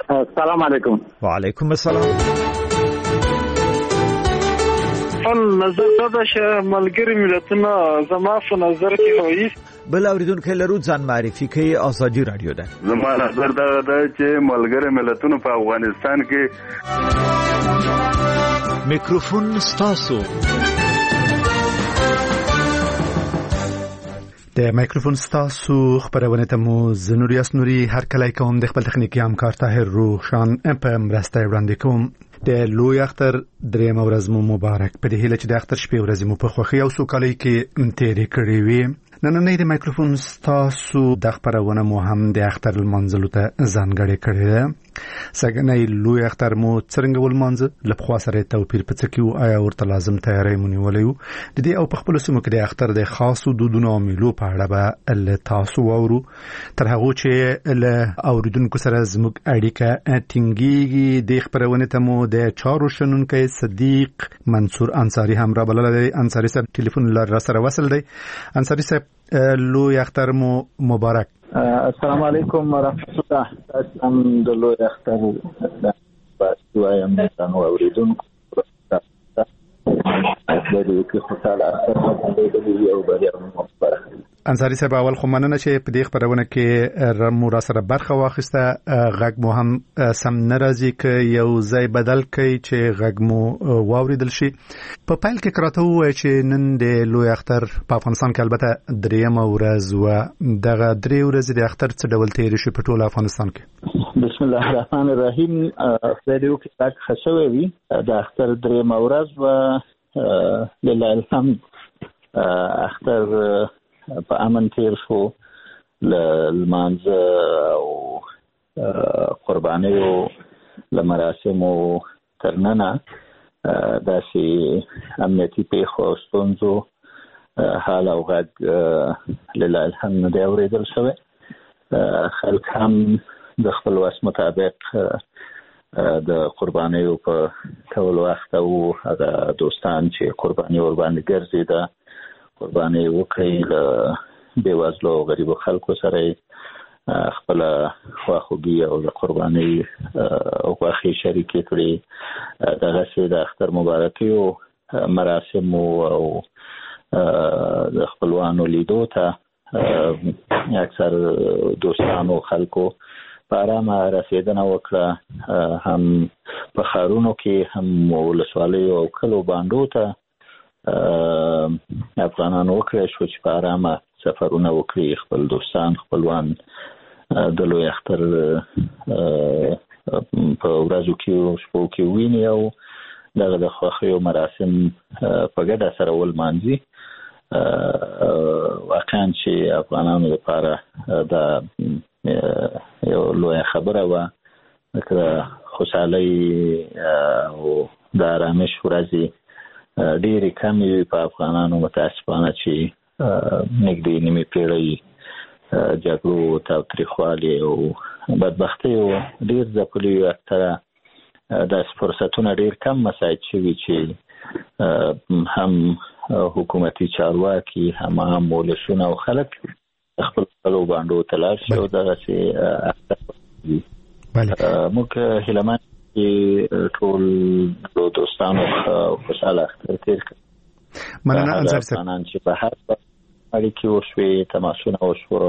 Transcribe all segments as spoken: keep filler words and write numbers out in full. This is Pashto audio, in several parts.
السلام علیکم. وعلیکم السلام. خپل نظر دا چې ملګری ملتونه زما په نظر کې وایي بل اوریدونکو لرو ځان معرفي کوي. آزادي رادیو ده. زما نظر دا ده چې ملګری ملتونه په افغانستان کې میکروفون ستاسو. د میکروفون ستاسو خبرونه ته مو زنوریاس نوري هر کله کوم د خپل تخنیکی همکار طاهر روشان په مرسته وړاندې کوم. د لوی اختر دریم ورځ مو مبارک. په دې هیله چې د اختر شپې ورځې مو په خوښي او سوکالۍ کې تیرې کړې وي. نن نه د میکروفون ستاسو د خبرونه مو هم د اختر المنزلو ته ځانګړې کړې ده. څنګه لوی اختر مو څنګه ولمانځه؟ لپخوا سره توپیر پڅ کیو آیا ورته لازم تیاری مونیولیو د دې او په خپل سیمو کې د اختر د خاصو دودونو او میلو په اړه به ال تاسو وورو. تر هغه چې ل اوریدونکو سره زموږ اړیکه ټینګيږي د خبرونه ته مو د چارو شنونکو صدیق منصور انصاری هم را بلل دی. انصاری صاحب ټلیفون لاره سره وصل دی. انصاری صاحب لوی اختر مو مبارک. السلام علیکم ورحمۃ اللہ. الحمد لله اختر بس وایم تاسو اوریدونکو دغه کې خوشاله اختر د یو بری مبارک. انصاری صاحب اول خو مننه چې په دې خبرونه کې رمو را سره برخه واخیسته. غږ مو هم سم ناراضي ک یو ځای بدل کړي چې غږ مو واوریدل شي. په پایل کې کراته وای چې نن د لوی اختر په افغانستان کې البته دریم ورځ و. دغه درې ورځې د اختر څه ډول تیر شي په ټول افغانستان کې؟ بسم الله الرحمن الرحیم. فریو کې تاک خشوي وي د اختر دریم ورځ و لله الحمد اختر په امن تیر شو. لمانځه او قربانیو لمراسمو ترننه داسې امنیتي پیښو او ستونزو حال او غږ لله الحمد نه دی اورېدل شوی. خلک هم د خپل وس مطابق د قربانیو په ټول وخت او هغه دوستان چې قرباني ور باندې ګرځي د قرباني وکړي له بیوزلو غریبو خلکو سره خپل خواخوږي او د قرباني او واخی شریکي کړي. دغه سي د اختر مبارکي او مراسم او د خپلوانو لیدو ته اکثر دوستانو خلکو په آرامه رسیدنه وکړه. هم په ښارونو کې هم ولسوالیو او کلو باندو ته افغانانو وکړی شو چې په آرامه سفرونه وکړي، خپل دوستان خپلوان د لوی اختر په ورځو کې او شپو کې ویني او دغه د خوښیو مراسم په ګډه سره ولمانځي. واقعا چې افغانانو لپاره دا یو لوی خبره وه، لکه خوشحالۍ او د آرامش ورځې ډېرې کمې وي په افغانانو، متاسفانه چې نږدې نیمې پېړۍ جګړو تاوتریخوالي او بدبختیو ډېر ځپلي وي. اکثره داسې فرصتونه ډېر کم مساعد شوي چې هم حکومتي چارواکي هم عام ولسونه او خلک خپل خپلو باندو ته لاړ شي او دغسې موږ هیله چې ټول دوستانو خوشحاله اختر تېر کړي. مننه انصاري صاحب. چې په هر اړیکې وشوې، تماسونه وشوه،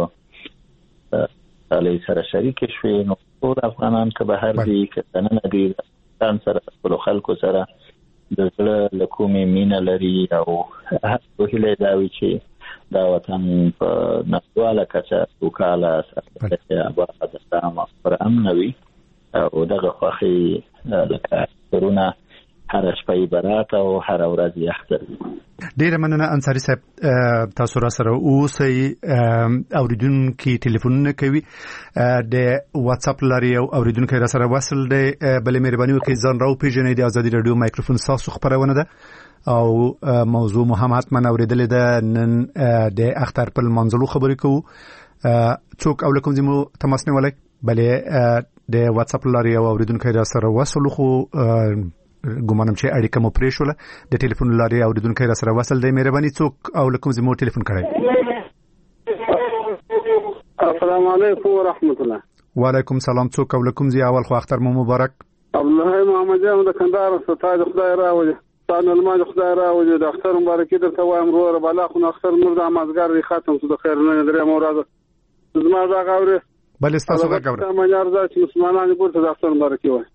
علي سره شریکې شوې، نو ټول افغانان که بهر دي که دننه دي ځان سره خپلو خلکو سره د زړه له کومې مینه لري او هر هیله دا وي چې دا وطن په نړیواله کچه سوکاله سرلوړی اباد پر امن وي او دغه خوښي لکه اخترونه هر شپه برات او هر ورځ اختر. ډیره مننه انصاري صاحب. تاسو را سره اوسئ. اوریدونکو ټلیفونونه کوي د واتس اپ لري او اوریدونکو را سره وصل دی. بلې مهرباني وکړئ ځان راو پیژنئ. د ازادي رادیو مایکروفون تاسو خبرونه ده او موضوع محمد من اوریدل ده. نن د اختر په منځلو خبرې کوو. څوک او لکم زمو تماس نه ولای بلې د واتس اپ لري او اوریدونکو را سره وصل خو ګومانم چې اړیکه مو پرې شوله. د ټلیفون لارې اوریدونکو را سره وصل دی. مهرباني څوک او لکم زمو ټلیفون کړئ. السلام علیکم ورحمت الله. وعلیکم سلام. څوک او لکم زی اول خو اختر مو مبارک. الله محمد جان د کندهار ستاد خدای راوړي ستانه الماج خدای راوړي د اختر مبارکي درته وایم ورور بالا خو اختر نور د امازګر ختم شو د خیر نه درې مورازه زما دا غوړي بل استاسو غوړي ما یارزه چې مسلمانانو ګورته د اختر مبارکي وای.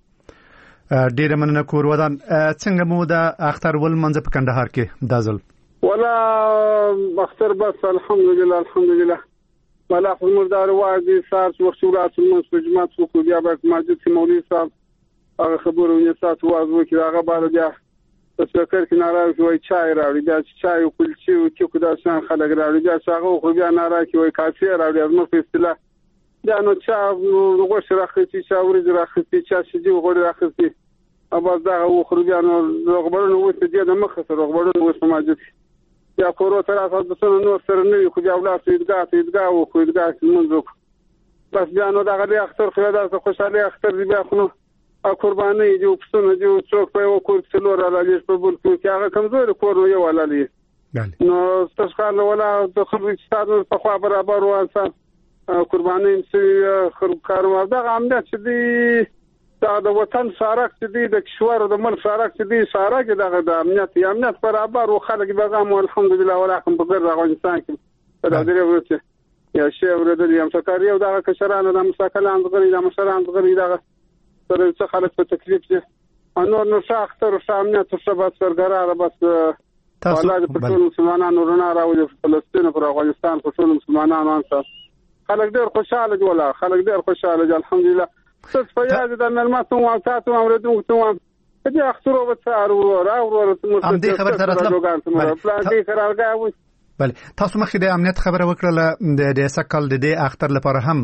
ډیر مننه کور ودان. څنګه مو د اختر ول منځ په کندهار کې دازل ولا اختر بس الحمدلله الحمدلله ولا خو مردار واجی سار وختورات المسجمات کو بیا به مسجد مولوی صاحب هغه خبرونه سات وازو کې هغه باندې بیا تفکر کې ناراض وي چای راوړي بیا چای او کلچي او کې خدا شان خلک راوړي بیا هغه خو بیا ناراض وي کافي راوړي ازمه په اصطلاح بیا نو چا وګور راخصي چا ورځ راخصي چا شدي وګور راخصي ابا دا او خو بیا نو رغبرونه وته دي د مخه رغبرونه وسه مسجد یا کورو تر اساس د نو سره نه خو بیا ولا سیدګه سیدګه او خو سیدګه منځو بس بیا نو دا غلي اختر خو دا خوشاله اختر بیا خو ا قرباني دی پسونه دی څوک په یو کور کې لور علاج په بل کور کې هغه کمزور کور یو علالي نو تاسو ولا د خبرې ستاسو په خوا برابر وانسان قرباني سي خرکارو دا امنیت دی دا د وطن سارک دی د کشور د ملک سارک دی سارک دا د امنیت امنیت برابر او خلک بغام الحمدلله ولکم په ګر افغانستان کې دا درې ورته یا شی ورته یم سکاري او دا کشرانه د مساکلان غري د مشران غري دا سره څه خلک په تکلیف دي انور نو شاختر شامنه ته بس سرګراره بس ولادت په ټول مسلمانانو رڼا راوړي په فلسطین او افغانستان په ټول مسلمانانو انصاف خلک ډېر خوشاله دي ولا خلک ډېر خوشاله دي الحمدلله څه فیاض د ملماتو او تاسو امردو ته دې اخترو به تاسو راو ورته ام دې خبر سره تاسو پلان دې قرارګاوي بله تاسو مخکې د امنیت خبره وکړه د د سکل د دې اختر لپاره هم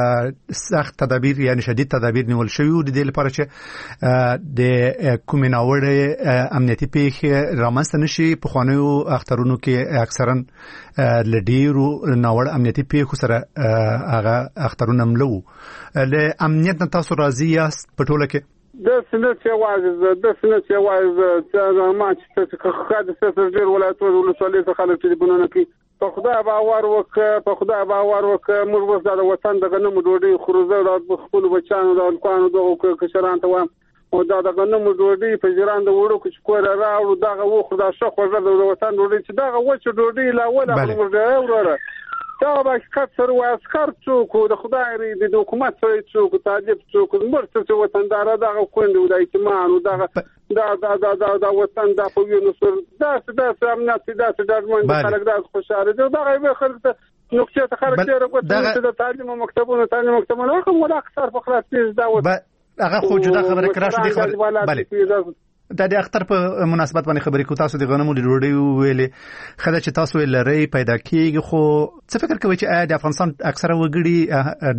سخت تدابیر یعنی شدید تدابیر نیول شوی د دې لپاره چې د کوم ناوړه امنیتي پیښې رامنځته نشي په خوانیو اخترونو کې اکثرا لډیرو ناوړه امنیتي پیښو سره هغه اخترونه ملو له امنیت تاسو راضی یاست په ټوله کې د سنت یوازې د سنت یوازې چې ما چې خاطر څه ډیر ولایتونه ولسوالۍ څخه خلک ټلیفونونه کوي په خدای باور وکړه په خدای باور وکړه موږ وس د وطن د غنمو ډوډۍ خروزه د خپل بچانو د الکوانو د کشران ته وایم او دا د غنمو ډوډۍ په جیران د وړو کې کور راوړو دا وخت دا شخه د وطن ډوډۍ چې دا وچ ډوډۍ لا ولا موږ وروره دا به کثر او اسکر څوک د خدای ری د حکومت سره څوک تعجب څوک مرته څو وطندار دا کوند د ایتمان دا دا دا دا دا وطن دا په یو نصر دا دا امنیت دا د خلک دا خوشاله دي دا به خلک ته نقطه ته خلک ډیره د تعلیم مکتبونو تعلیم مکتبونو کوم ولا اکثر په خلاص دا هغه خو جدا خبره کړه شو دي بله دا د اختر په مناسبت باندې خبرې کو تاسو د غنمو د ډوډۍ ویلې خدای چې تاسو لری پیدا کیږي خو څه فکر کوي چې د افغانستان اکثره وګړي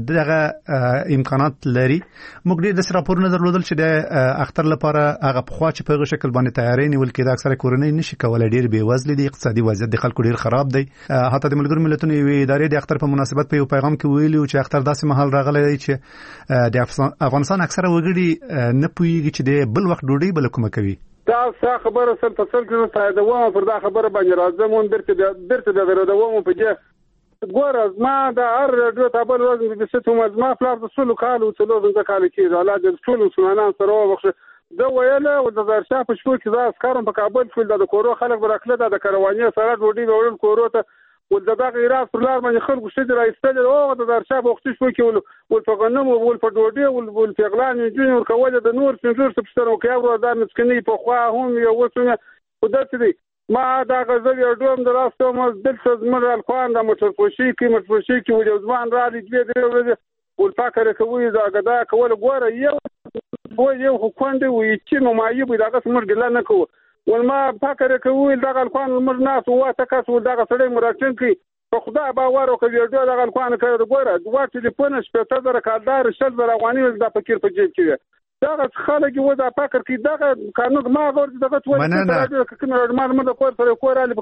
دغه امکانات لري موږ د راپورونو درلودل چې د اختر لپاره هغه په خوا چې په شکل باندې تیاری نیول کېده اکثره کورنۍ نشي کولای ډیر بې وزل دي اقتصادي وضعیت د خلکو ډیر خراب دی حتی د ملګرو ملتونو ادارې د اختر په مناسبت په یو پیغام کې ویلي چې اختر داسې محل راغلی دی چې د افغانستان اکثره وګړي نه پوهیږي چې د بل وخت ډوډۍ بل کومه کوي دا څه خبره سل په سل کې ته دا و پر دا خبره باندې راځم مون درته درته دا غره په دې ګور ما دا هر رادیو ته بل ورځ د ستو ما فلار د سلو کال او څلور د کال کې علاج د ټول مسلمانان سره وخت دا ویله او د زرشا په شپو کې دا اسکارم په کابل کې د کورو خلک برکله د کارواني سره ډوډۍ وړل کورو ته ول دا غیرات پر لار باندې خلکو شته راځي او د زرشا په وخت شپو کې ول په غنمو ول په ډوډۍ ول په اغلان جنور کوله د نور څنګه څه پښتنو کې او دا مسکني په خوا هم یو وسونه خدای دې ما دا غزل یو دوم دراسته مو د څه زمر الخوان د موټر پوشي کې موټر پوشي کې ول ځوان را دي دې دې ول پاکره کوي دا غدا کول ګوره یو وو یو خوند وي چې نو مایي به دا څمر ګل نه کو ول ما پاکره کوي دا الخوان مر ناس واته کس ول دا سړی مراتن کې په خدای باور وکړي دا د الخوان کوي ګوره دوه ټلیفون شپته در کالدار شل در افغاني دا فکر په جیب کې دا خلک و دا فکر کې دا قانون ما ورته دغه ټول مننه کنه ما د کور سره کور علي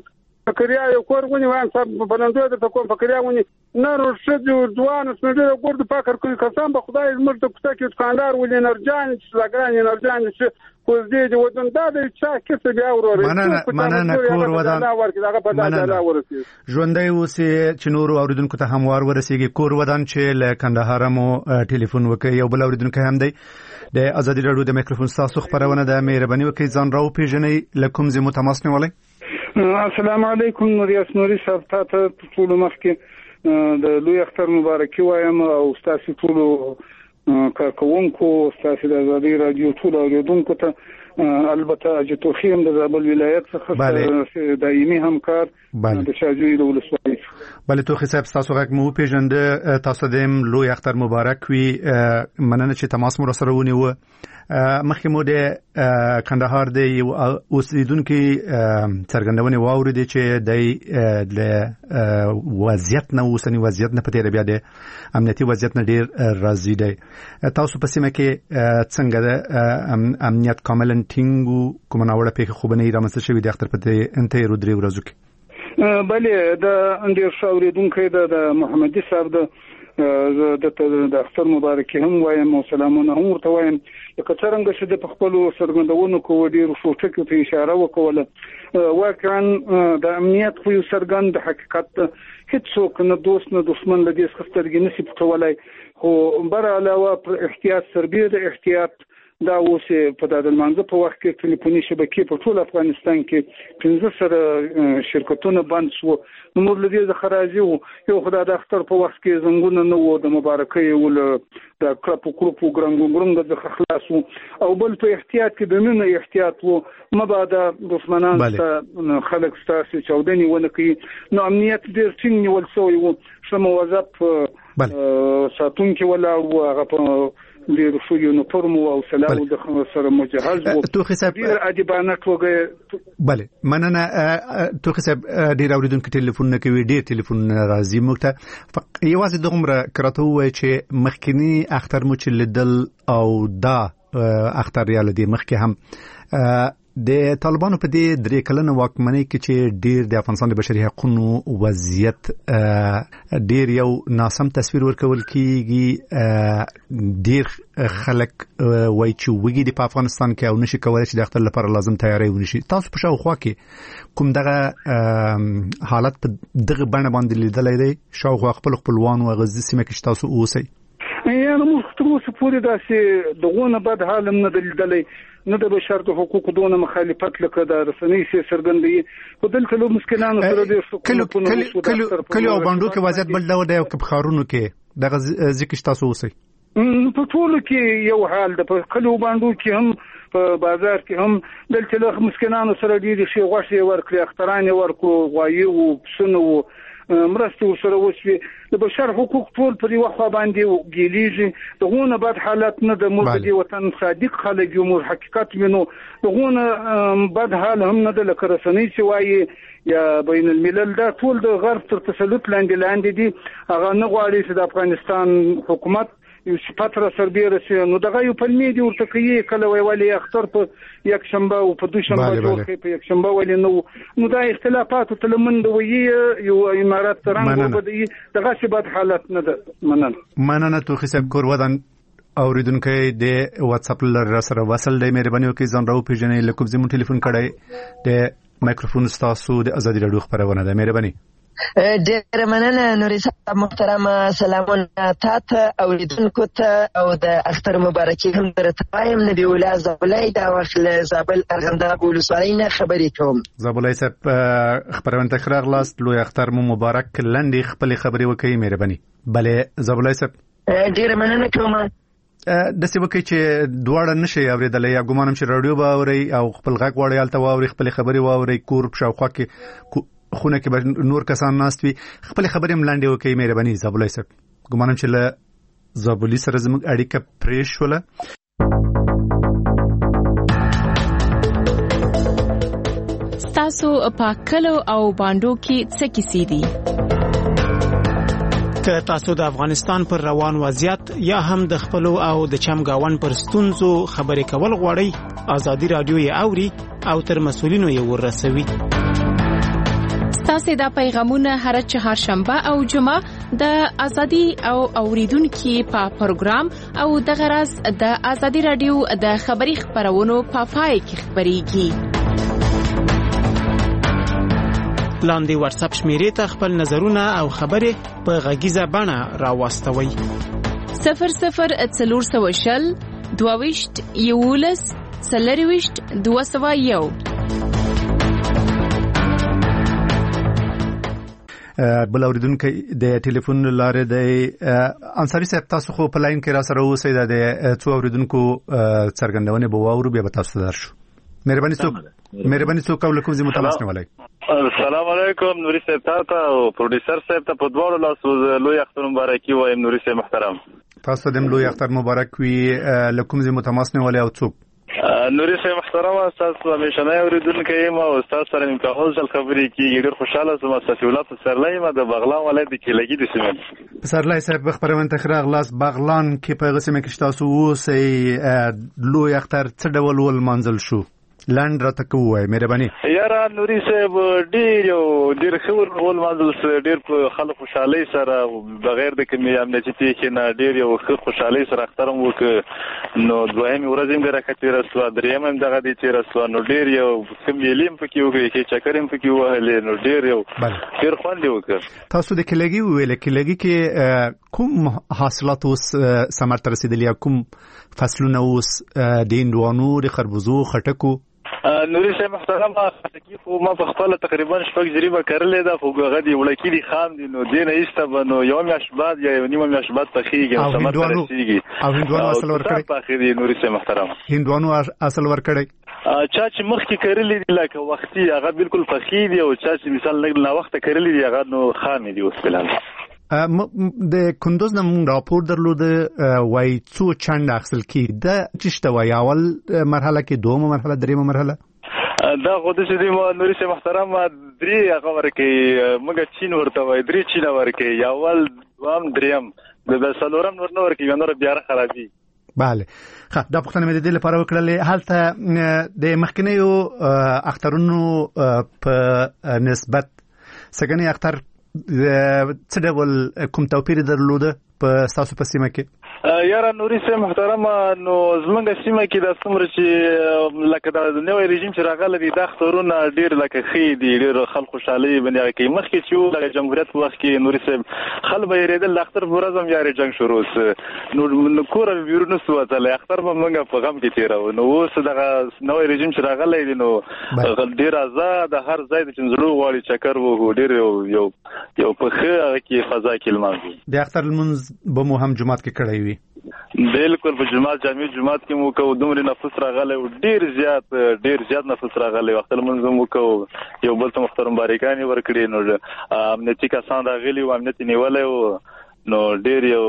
فکریا یو کور ونی وایم صاحب بلندو ته کوم فکریا ونی نر شجو ځوان سمجه ګورد پاکر کوي قسم به خدای زمر ته کوڅه کې دکاندار ولې نرجان چې لګان نرجان چې کوز دې ودون دا د چا کې بیا ورور مننه مننه کور ودان مننه ژوندۍ اوسې چې نور اوریدونکو ته هموار ورسیږي کور ودان چې له کندهار مو ټلیفون وکړي یو بل اوریدونکو هم دی د ازادي رادیو د میکروفون تاسو خبرونه د مهرباني وکړئ ځان راو پیژنئ لکم زمو تماس نیولای. السلام علیکم نوریاس نوري صاحب ته ټول مخکې د لوی اختر مبارکي وایم او تاسو ټول کارکونکو تاسو د ازادي رادیو ټول اوریدونکو ته البته اجتوخیم د زابل ولایت څخه دایمي همکار د شاجوی د ولسوالۍ. بله توخی صاحب تاسو غږ مو پیژنده تاسو دیم لوی اختر مبارک وي مننه چې تماس مو سره ونیو. مخکې مو د کندهار د اوسیدونکو څرګندونه واوریدې چې د وضعیت نه اوسنی وضعیت نه پته بیا د امنیتي وضعیت نه ډیر راضي دی. تاسو په سیمه کې څنګه د امنیت کاملا ټینګو کوم ناوړه پیښه خو بنې رامنځته شوې د اختر په انته رودري ورځو کې. بله د اندیر شاوریدونکو د محمدي صاحب د د اختر مبارکي هم وایم او سلامونه هم ورته وایم لکه څنګه چې د خپل سرګندونو کو ډیر شوټکو ته اشاره وکوله واقعا د امنیت خو سرګند حقیقت هیڅوک نه دوست نه دشمن لدی څخه نسی پټولای خو بر علاوه احتیاط سربیره د احتیاط دا اوس په د منځ په وخت کې ټلیفوني شبکې په ټول افغانستان کې پنځه سره شرکتونه بند شو نو لدی د خراجي یو خدای د اختر په وخت کې زنګونه نو د مبارکي ول د کلپ کلپ ګرنګ د خلاصو او بل په احتیاط کې د نن احتیاط وو مبادا دښمنان ته خلک ستاسو چودنی ونه کوي نو امنیت ډیر څنګه نیول شوی وو شمو وظف ساتون کې ولا هغه په ډیر شو یونیفورم او سلام د سره مجهز وو توخی صاحب ډیر ادیبانه توګه. بله مننه توخی صاحب ډیر اوریدونکو ټلیفون نه کوي ډیر ټلیفون راځي موږ ته یوازې دغمره کراته وای چې مخکینی اختر مو چې لیدل او دا اختر یاله دی مخکې هم د طالبانو په دې درې کلنه واکمنۍ کې چې ډیر د افغانستان د بشري حقوقو وضعیت ډیر یو ناسم تصویر ورکول کیږي ډیر خلک وایي چې وګړي د افغانستان کې او نشي کولای چې د اختر لپاره لازم تیاری ونشي. تاسو په شاوخوا کې کوم دغه حالت په دغه باندې باندې لیدلای دی شاوخوا خپل خپلوان او غزي سیمه کې تاسو اوسئ؟ یعنی موږ تاسو پورې داسې دغونه بد حال نه دلیدلای نه د بشر د حقوقو دونه مخالفت لکه د رسنۍ سي سرګندې په دلته له مشکلانو سره د کلو کلو او باندې کې وضعیت بل ډول دی او په خارونو کې دغه ځکه تاسو اوسئ په ټولو کې یو حال د کلو باندې کې هم په بازار کې هم دلته له مشکلانو سره ډیر شي غوښه ورکړي اختران ورکړو غوایي او پسنو مرسته سره وشوي د بشر حقوق ټول پر یو خوا باندې ګیلیږي دغه بعد حالت نه د ملک دی وطن صادق خلک یو حقیقت منو دغه بعد حال هم نه د لکرسنۍ سوای یا بین الملل دا ټول د غرب تر تسلط لاندې لاندې دي هغه نه غواړي چې د افغانستان حکومت یو صفات را سربیره شي نو دغه یو پلمې دی ورته کوي کله ویلي اختر په یک شنبه او په دوه شنبه جوړ په یک شنبه ولې نو نو دا اختلافات تلمند وي یو امارات ترنګ وبدي دغه شبات حالت نه ده. مننه مننه توخی صاحب کور ودان اوریدونکو د واتس اپ لر سره وصل دی مهرباني وکړئ ځان راو پیژنې لکه زموږ ټلیفون کړئ د مایکروفون تاسو د ازادي رادیو خبرونه ده مهرباني. ډېر مننه نوري صاحب محترم سلامونه تاسو اوریدونکو ته او د اختر مبارکي هم درته وایم نبی الله زابلای دا وخت له زابل ارغنداب ولسوالۍ نه خبرې کوم. زابلای صاحب خبرونه تکرار لاست لوی اختر مو مبارک لنډي خپل خبرې وکړئ مهرباني. بله زابلای صاحب ډېر مننه کوم د څه وکړي چې دواړه نشي اوریدل یا ګمانم چې رادیو به اوري او خپل غږ وړي الته واوري خپل خبرې واوري کور په شاوخوا کې خونه کې نور کسان ناست وي خپل خبرې ملاندې وکړي مهرباني زابلای صاحب ګمانم چې له زابلي سره زموږ اړیکه پرې شوله. تاسو په کلو او باندو کې څه کیسې دي؟ که تاسو د افغانستان پر روان وضعیت یا هم د خپل او د چمګاون پر ستونزو خبرې کول غواړئ ازادي رادیو یې اوري او تر مسولینو یې ورسوي. تاسو دا پیغامونه هر چهارشنبه او جمعه د ازادي او اوریدونکو په پروګرام او د غرض د ازادي رادیو د خبري خبرونو په پای کې خبريږي. لاندې واتس اپ شمیرې ته خپل نظرونه او خبرې په غږیزه بڼه راوستوي. صفر صفر څلور سوه شل دوه ویشت یولس څلور ویشت دوه سوه یو. بل اوریدونکو د ټلیفون لاره د انصاری صاحب تاسو خو په لاین کې را سره اوسئ د څو اوریدونکو څرګندونه به واورو بیا به تاسو درشو. مهرباني څوک مهرباني څوک او کوم ځای متماسنه ولای. السلام علیکم نوري صاحب تاسو او پروډوسر صاحب ته په دواړو لاسو لوی اختر مبارکي وایم. نوري صاحب محترم تاسو د لوی اختر مبارک وي. لکم ځای متماسنه ولای او څوک نوري صاحب محترم تاسو همیشه نه اوریدونکو یم او تاسو سره مې په هوځل خبرې کیږي. ډېر خوشاله سم تاسو ولات سرلای ما د بغلان ولایت کې لګی د سیمه سرلای صاحب خبرونه تخراغ لاس بغلان کې په غسمه کې تاسو اوسئ لوی اختر څه ډول ول منزل شو لاند راته کوی مهرباني. یاره نوري صاحب ډېر یو ډېر خور ول منزل ډېر په خلک خوشحالي سره بغیر د کومې امنیتي پیښې نه ډېر یو ښه خوشحالي سره اختر مو وکړ. نو دویم ورځ هم راکړه تیر سو دریم هم دغه دي تیر سو نو ډېر یو کوم لیم پکې وکړي چې چکر هم پکې وهلې نو ډېر یو ډېر خوند وکړ. تاسو د کلیګي ویل کلیګي کې کوم حاصلات اوس ثمر ته رسیدلی کوم فصلونه اوس د هندوانو د خربوزو خټکو نوري صاحب محترم خټکی خو ما په خپل تقریبا شپږ جریبه کړلې ده خو هغه دی وړکی دي خام دي نو دینه ایسته بنو یو میاش بعد یا یو نیمه میاش بعد تخیږي سمات رسیږي او هندوانو اصل ورکړي په اخر دی نوري صاحب محترم هندوانو اصل ورکړي چا چې مخکې کړلې دي لکه وختي هغه بالکل فخی دی او چا چې مثال نه لا وخت کړلې دي هغه نو خام دي اوس بلان. د کندوز نمون راپور درلوده وای څو چند اخسل کی د چشته وای اول مرحله کې دومه مرحله دریمه مرحله دا خو د سې د نوري صاحب محترم درې هغه ورکه مګه چین ورته وای درې چین ورکه اول دوام دریم د سلورم نور نور کې نور بیا خرابي. bale ښه دا پښتنه مې د دې لپاره وکړلې حالته د مخکنیو اخترونو په نسبت سګنی اختر څه ډول کوم توپیر درلوده په تاسو په سیمه کې؟ یاره نوري صاحب محترم نو زمونږ سیمه کې د څومره چې لکه د نوې رژیم چې راغلی دی د اخترونه ډېر لکه ښې دي ډېر خلک خوشحالي باندې کوي. مخکې چې وو د جمهوریت په وخت کې نوري صاحب خلک به یېرېدل د اختر په ورځ هم یارې جنګ شروع سو نو کوره بیرون نه سو وتلی اختر به موږ په غم کې تېروو. نو اوس دغه نوې رژیم چې راغلی دی نو ډېر ازاد هر ځای د چې زړه غواړي چکر ووهو ډېر یو یو یو په ښه هغه کې فضا کې لمانځو. د اختر لمونځ به مو هم جومات کې کړی وي؟ بالکل په جماعت جامع جماعت کې مو کو دومره نفس راغلی او ډیر زیات ډیر زیات نفس راغلی وخت لمونځ مو کو یو بل ته محترم باریکانی ورکړي نو امنیتي کسان راغلي او امنیتي نیولې نو ډیر یو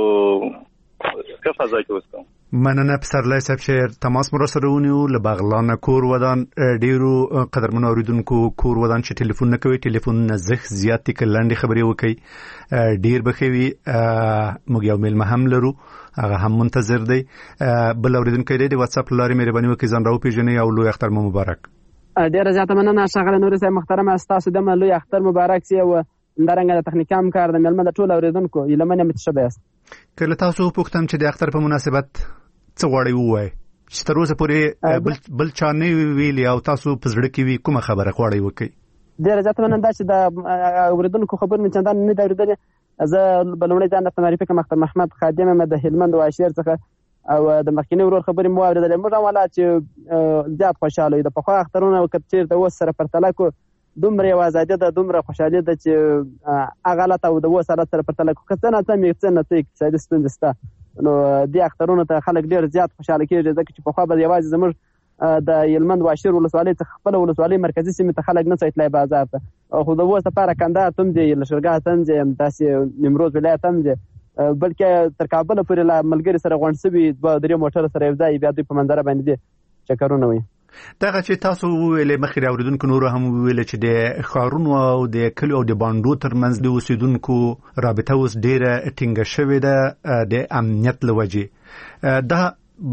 ښه فضا کې وسته. مننه پسرلی صاحب چې تماس مو سره ونیو له بغلان کور ودان ډیرو قدرمن اوریدونکو کور ودان چې ټلیفون نه کوي ټلیفون نه زخ زیات کې لاندې خبرې وکي ډیر بخوي موږ یو میل مهم لرو هغه هم منتظر دی. بل اوریدونکو دی د واتس اپ لارې مهرباني وکړئ ځان راو پیژنئ او لوی اختر مو مبارک. ډیر زیاته مننه شغله نوري صاحب محترم تاسو د لوی اختر مبارک سی او درنګ د تخنیکی همکار د ملمه د ټول اوریدونکو یلمنه متشبه است. کله تاسو پوښتم چې د اختر په مناسبت څه غواړئ ووایئ چې تر اوسه پورې بل بل چا نه ویلي او تاسو په زړه کې وي کومه خبره غواړئ وکړئ؟ ډېره زیاته مننه دا چې د اورېدونکو خبرې مې چندان نه دي اورېدلې. زه به لومړی ځان درته معرفي کړم اختر محمد خادم یم د هلمند واشیر څخه او د مخکیني ورور خبرې مو اورېدلې. موږ هم والا چې زیات خوشحاله یو د پخوا اخترونه که چېرته اوس سره پرتله کړو دومره یو ازادي ده دومره خوشحالي ده چې هغه حالت او د اوس حالت سره پرتله کړو که څه نه څه څه نه څه اقتصادي ستونزې شته نو دې اخترونو ته خلک ډېر زیات خوشحاله کېږي ځکه چې پخوا به یوازې زموږ د هلمند واشیر ولسوالۍ څخه خپله ولسوالۍ مرکزي سیمې ته خلک نه څه تللی بازار ته خو د اوس لپاره کندهار ته هم دی لشکرګاه ته هم دی داسې نیمروز ولایت هم دی بلکې تر کابله پورې له ملګري سره غونډ شوي دوه درې موټره سره یو ځای بیا دوی په منظره باندې دي چکرونه وي. دغه چې تاسو ویلې مخکې اوریدونکو نور هم ویل چې د ښارونو او د کلیو او د باندو ترمنځ د اوسیدونکو رابطه اوس ډیره ټینګه شوې ده د امنیت له وجې. دا به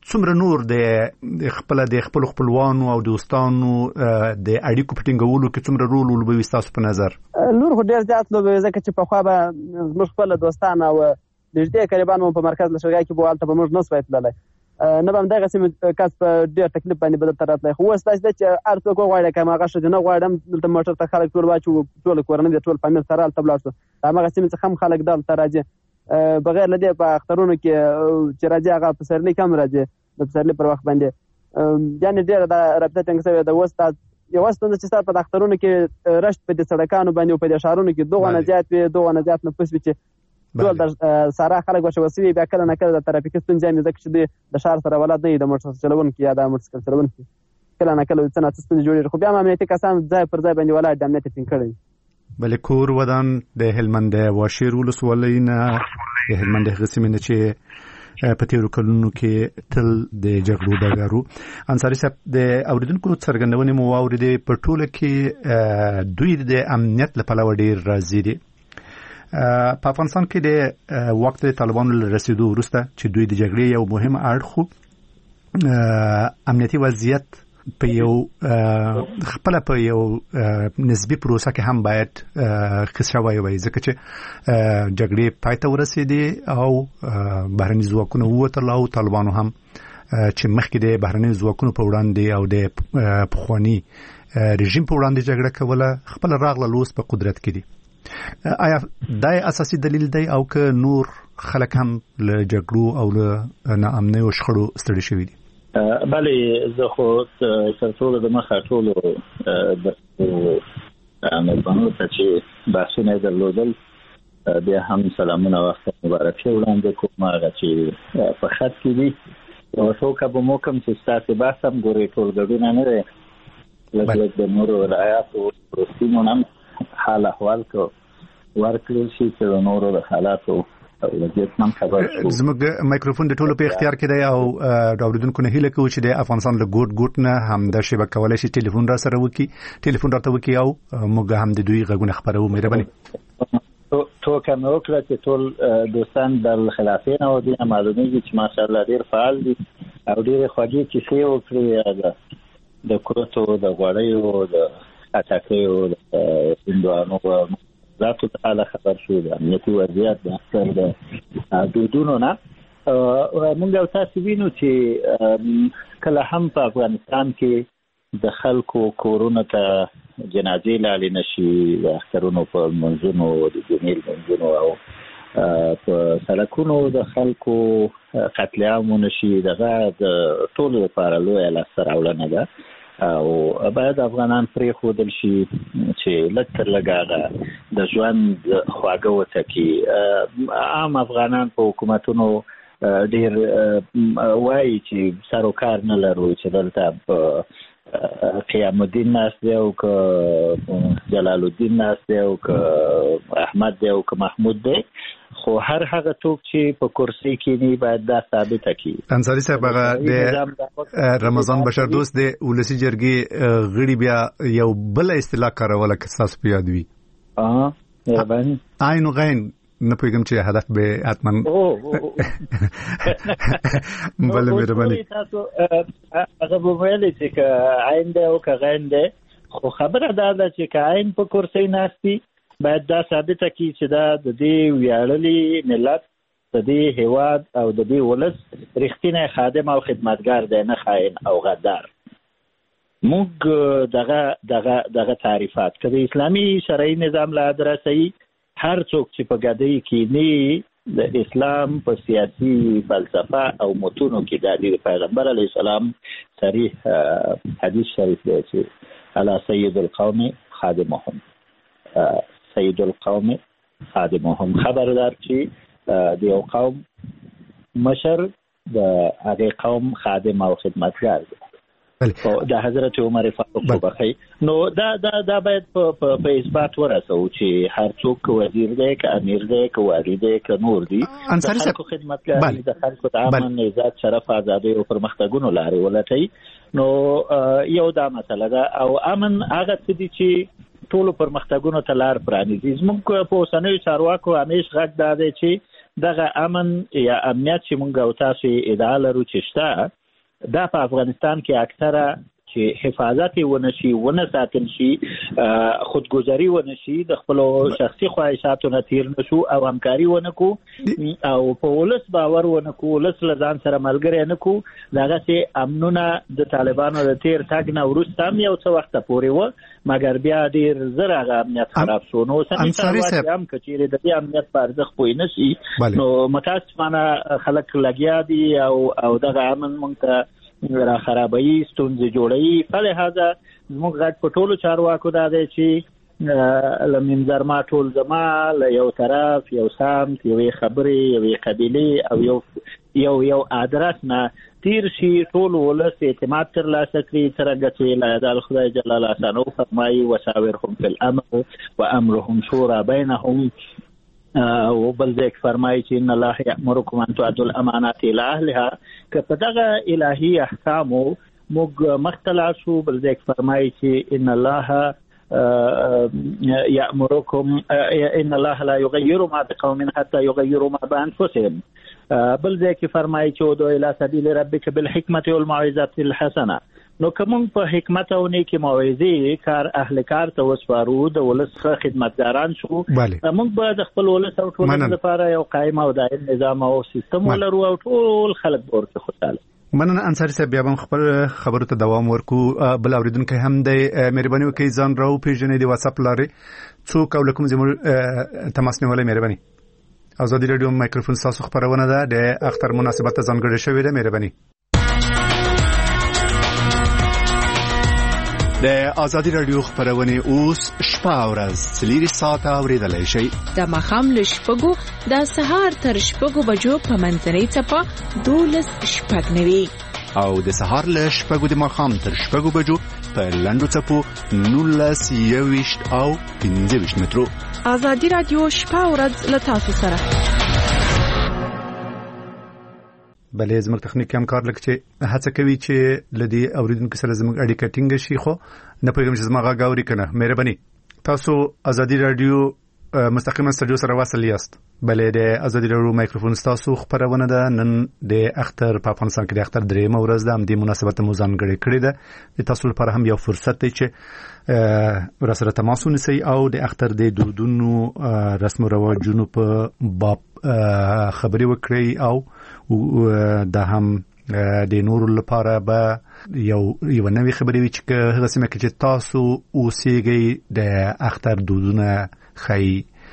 څومره نور د خپل د خپل خپلوانو او دوستانو د اړیکو په ټینګولو کې څومره رول ولوبوي تاسو په نظر؟ نور خو ډیر زیات لوبوي ځکه چې په خوا به زموږ خپل دوستان او نږدې قریبان مو په مرکز لشرګای کې بوالته به موږ نه سوای تللی نه به همدغه سیمې کس په ډېر تکلیف باندې به دلته راتلی خو اوس داسې ده چې هر څوک وغواړي که هماغه ښځینه غواړم دلته موټر ته خلک ټول واچوو ټوله کورنۍ د ټول فامیل سره هلته ولاړ شو د همغه سیمې څخه هم خلک دلته راځي بغیر له دې په اخترونو کې چې راځي هغه پسرلي کم راځي د پسرلي پر وخت باندې یعنې ډېره دا رابطه ټینګ شوې ده. اوس دا یوه ستونزه چې ستا په اخترونو کې رشت په دې سړکانو باندې او په دې ښارونو کې دغونه زیات وي دغونه زیات نفوس وي چې ټول د سارا خلک وشول سوي بیا کله نه کله د ترافیکي ستونزې هم ځکه چې دوی د ښار سره ولاد نه وي د موټر چلوونکي یا د موټر سایکل چلوونکي کله نه کله څه نه څه ستونزې جوړېږي خو بیا هم امنیتي کسان ځای پر ځای باندې ولاړ د امنیت ټینګ کړی. بلې کور ودان د هلمند واشیر ولسوالۍ نه د هلمند هغه سیمې نه چې په تیرو کلونو کې تل د جګړو ډګرو انصاري صاحب د اوریدونکو څرګندونې مو واورېدې په ټوله کې دوی د امنیت له پلوه ډېر راضي دي. په افغانستان کې د وخت د طالبانو له رسیدو وروسته چې دوی د جګړې یو مهم اړخ امنیتي وضعیت په یو خپل په یو نسبی پروسه کې هم باید ښه شوی وي ځکه چې جګړې پای ته ورسېدې او بهرني ځواکونه ووتل او طالبانو هم چې مخکې د بهرني ځواکونو په وړاندې او د پخواني رژیم په وړاندې جګړه کوله خپل راغله اوس په قدرت کې دي. آیا دا اساسي دلیل دی او که نور خلک هم له جګړو او له ناامنۍ او شخړو ستړي شوي دي؟ بلې زه خو تر ټولو د مخه ټولو د مېلمنو ته چې بحثونه یې درلودل بیا هم سلامونه او اختر مبارکي وړاندې کوم هغه چې په خط کې دي یو څوک به مو کوم چې ستاسې بحث هم ګورې ټول ګډونه نه دی لږ لږ د نورو رعایاتو پروسیمو هم حال احوال کو ورکړل شي چې د نورو د حالاتو زموږ مایکروفون د ټولو په اختیار کې دی او د اوریدونکو نه هیله کوو چې د افغانستان له ګوټ ګوټ نه هم د شبکه کولای شي ټلیفون را سره وکړي ټلیفون راته وکړي او موږ هم د دوی غږونه خبرو. مهرباني ټوکه مې وکړه چې ټول دوستان د خلافین او د معلومیږي چې ماشاءالله ډېر فعال دي او ډېر خوږې کیسې وکړي د کروتو د غوړیو د اتاکیو د هندوانو ذاتو تعالی خبر شو د امنیتي وضعیت د اختر د دودونو نه موږ او تاسو وینو چې کله هم په افغانستان کې د خلکو کورونو ته جنازې لاړې نشي د اخترونو په منځونو د جمیل منځونو او په سړکونو د خلکو قتل عام نشي دغه د ټولو لپاره لویه لاسته راوړنه ده او باید افغانان پرې خودل شي چې لږ تر لږه د ژوند خواږه وټکي. عام افغانان په حکومتونو ډېر وایي چې سر و کار نه لرو چې دلته په قیام الدین ناست دی او که جلال الدین ناست دی او که احمد دی او که محمود دی خو هر هغه څوک چې په کرسي کې نه باید دا ثابت کړي. انصاري صاحب هغه د رمضان بشر دوست د ولسی جرګې غړي بیا یو بل اصطلاح کاروله که تاسو په یاد وي اه مهرباني عین و غین نه پوهیږم چې هدف به حتما بل مهرباني تاسو هغه وویل چې که عین دی او که غین دی خو خبره دا ده چې که عین په کرسي ناشتي باید دا ثابت کړي چې دا د دې ویاړلي ملت د دې هیواد او د دې ولس رښتینی خادم او خدمتګار دی نه خاین او غدار. موږ دغه دغه دغه تعریفات که د اسلامي شرعي نظام له ادرسي هر څوک چې په ګډۍ کې نه د اسلام په سیاسي فلسفه او متونو کې د پیغمبر علیه السلام صریح حدیث شریف دی چې الا سید القوم خادمهم سید القوم خادمهم خبردار چې د یو قوم مشر د هغه قوم خادم او خدمتګار دی. د حضرت عمر فاروق بخی نو دا دا دا باید په په اثبات ورسو چې هر څوک وزیر دی که امیر دی که والی دی که نور دی انصاري صاحب خدمتګار د خلکو د امن عزت شرف ازادي او پرمختګونو لارې ولټي نو یو دا مسله ده او امن هغه څه دي چې ټولو پرمختګونو ته لار پرانیزي. زموږ په اوسنیو چارواکو همیش غږ دا دی چې دغه امن یا امنیت چې مونږ او تاسو ادعا لرو چې شته دا په افغانستان کې اکثره چې حفاظت ونشي ونه ساتل شي خودګذری ونشي د خپل شخصي خواهشاتو نه تیر نشو او همکاري ونکو او په ولس باور ونکو ولس لزان سره ملګری نکو دغه چې امنونه د طالبانو د تیر تاګ نه ورسته هم یو څه وخت پورې و مګر بیا ډیر زر هغه امنیت خراب شو نو سمې هم کچېره د دې امنیت په ارزښت پوي نشي نو متاسفانه خلک لګیا دي او او دغه امن مونږ ته را خرابوي ستونزې جوړوي په لحاظه زموږ غږ په ټولو چارواکو دا دی چې له منظر ما ټول زما له یو طرف یو سمت یوې خبرې یوې قبیلې او یو یو یو ادرس نه تیر شي ټول ولس اعتماد ترلاسه کړي څرنګه چې لا خدای جل شانه فرمایي وشاورهم فی الامر وامرهم شورى بینهم او بل ځکه فرمایي چې ان الله یأمرکم ان تؤدوا الامانات الى اهلها که په دغه الهي احکامو موږ مختلا شو بل ځکه فرمایي چې ان الله یأمرکم ان الله لا یغیر ما بقوم حتى یغیروا ما بانفسهم بل ځکه فرمایي چې ودعو الى سبیل ربک بالحکمة والموعظة الحسنه نو کوم په حکمت او نیکی موعظه کار اهل کار ته وسپارو د ولس خدمتګاران شو موږ به د خپل ولس او ټول لپاره یو قائم او دائم نظام او سیستم ولرو او ټول خلک ورته خوشاله مننه انصاری صاحب بیا هم خبر خبرو ته دوام ورکو بل اوریدونکو هم د مهرباني وکړئ ځان راو پیژنې د واتس اپ لارې څوک او لکم زموږ تماس نیولای مهرباني ازادي رادیو مایکروفون تاسو خبرونه ده د اختر مناسبت ځانګړې شوې ده مهرباني د ازادي رادیو خبرونه اوس شپه او ورځ سلیری ساعت اوریدلای شي د مخام ل شپږو د سهار تر شپږو بجو په منځنۍ چپه دولس شپږ نوي او د سهار ل شپږو د مخام تر شپږو بجو په لندو چپو نولس یويشت او پنځه ویشت مترو ازادي رادیو شپه او ورځ ل تاسو سره بلې زموږ تخنیکی همکار لکه چې هڅه کوي چې لدی اوریدونکو سره زموږ اړیکه ټینګه شي خو نه پوهیږم چې زما غاوري کنه مهرباني تاسو ازادي رادیو مستقیما استودیو سره وصل یاست بلې د ازادي رادیو مایکروفون تاسو خبرونه ده نن د اختر په افغانستان کې د اختر درې مورز ده هم د مناسبت موزان غړي کړی ده د تاسو لپاره هم یو فرصت دی چې را سره تماس ونیسئ او د اختر د دودونو رسم او رواجونو په باب خبري وکړئ او دا هم د نورو لپاره به یو یو نوې خبرې وي چې هغه سمه کې چې تاسو اوسېږئ د اختر دودونه خی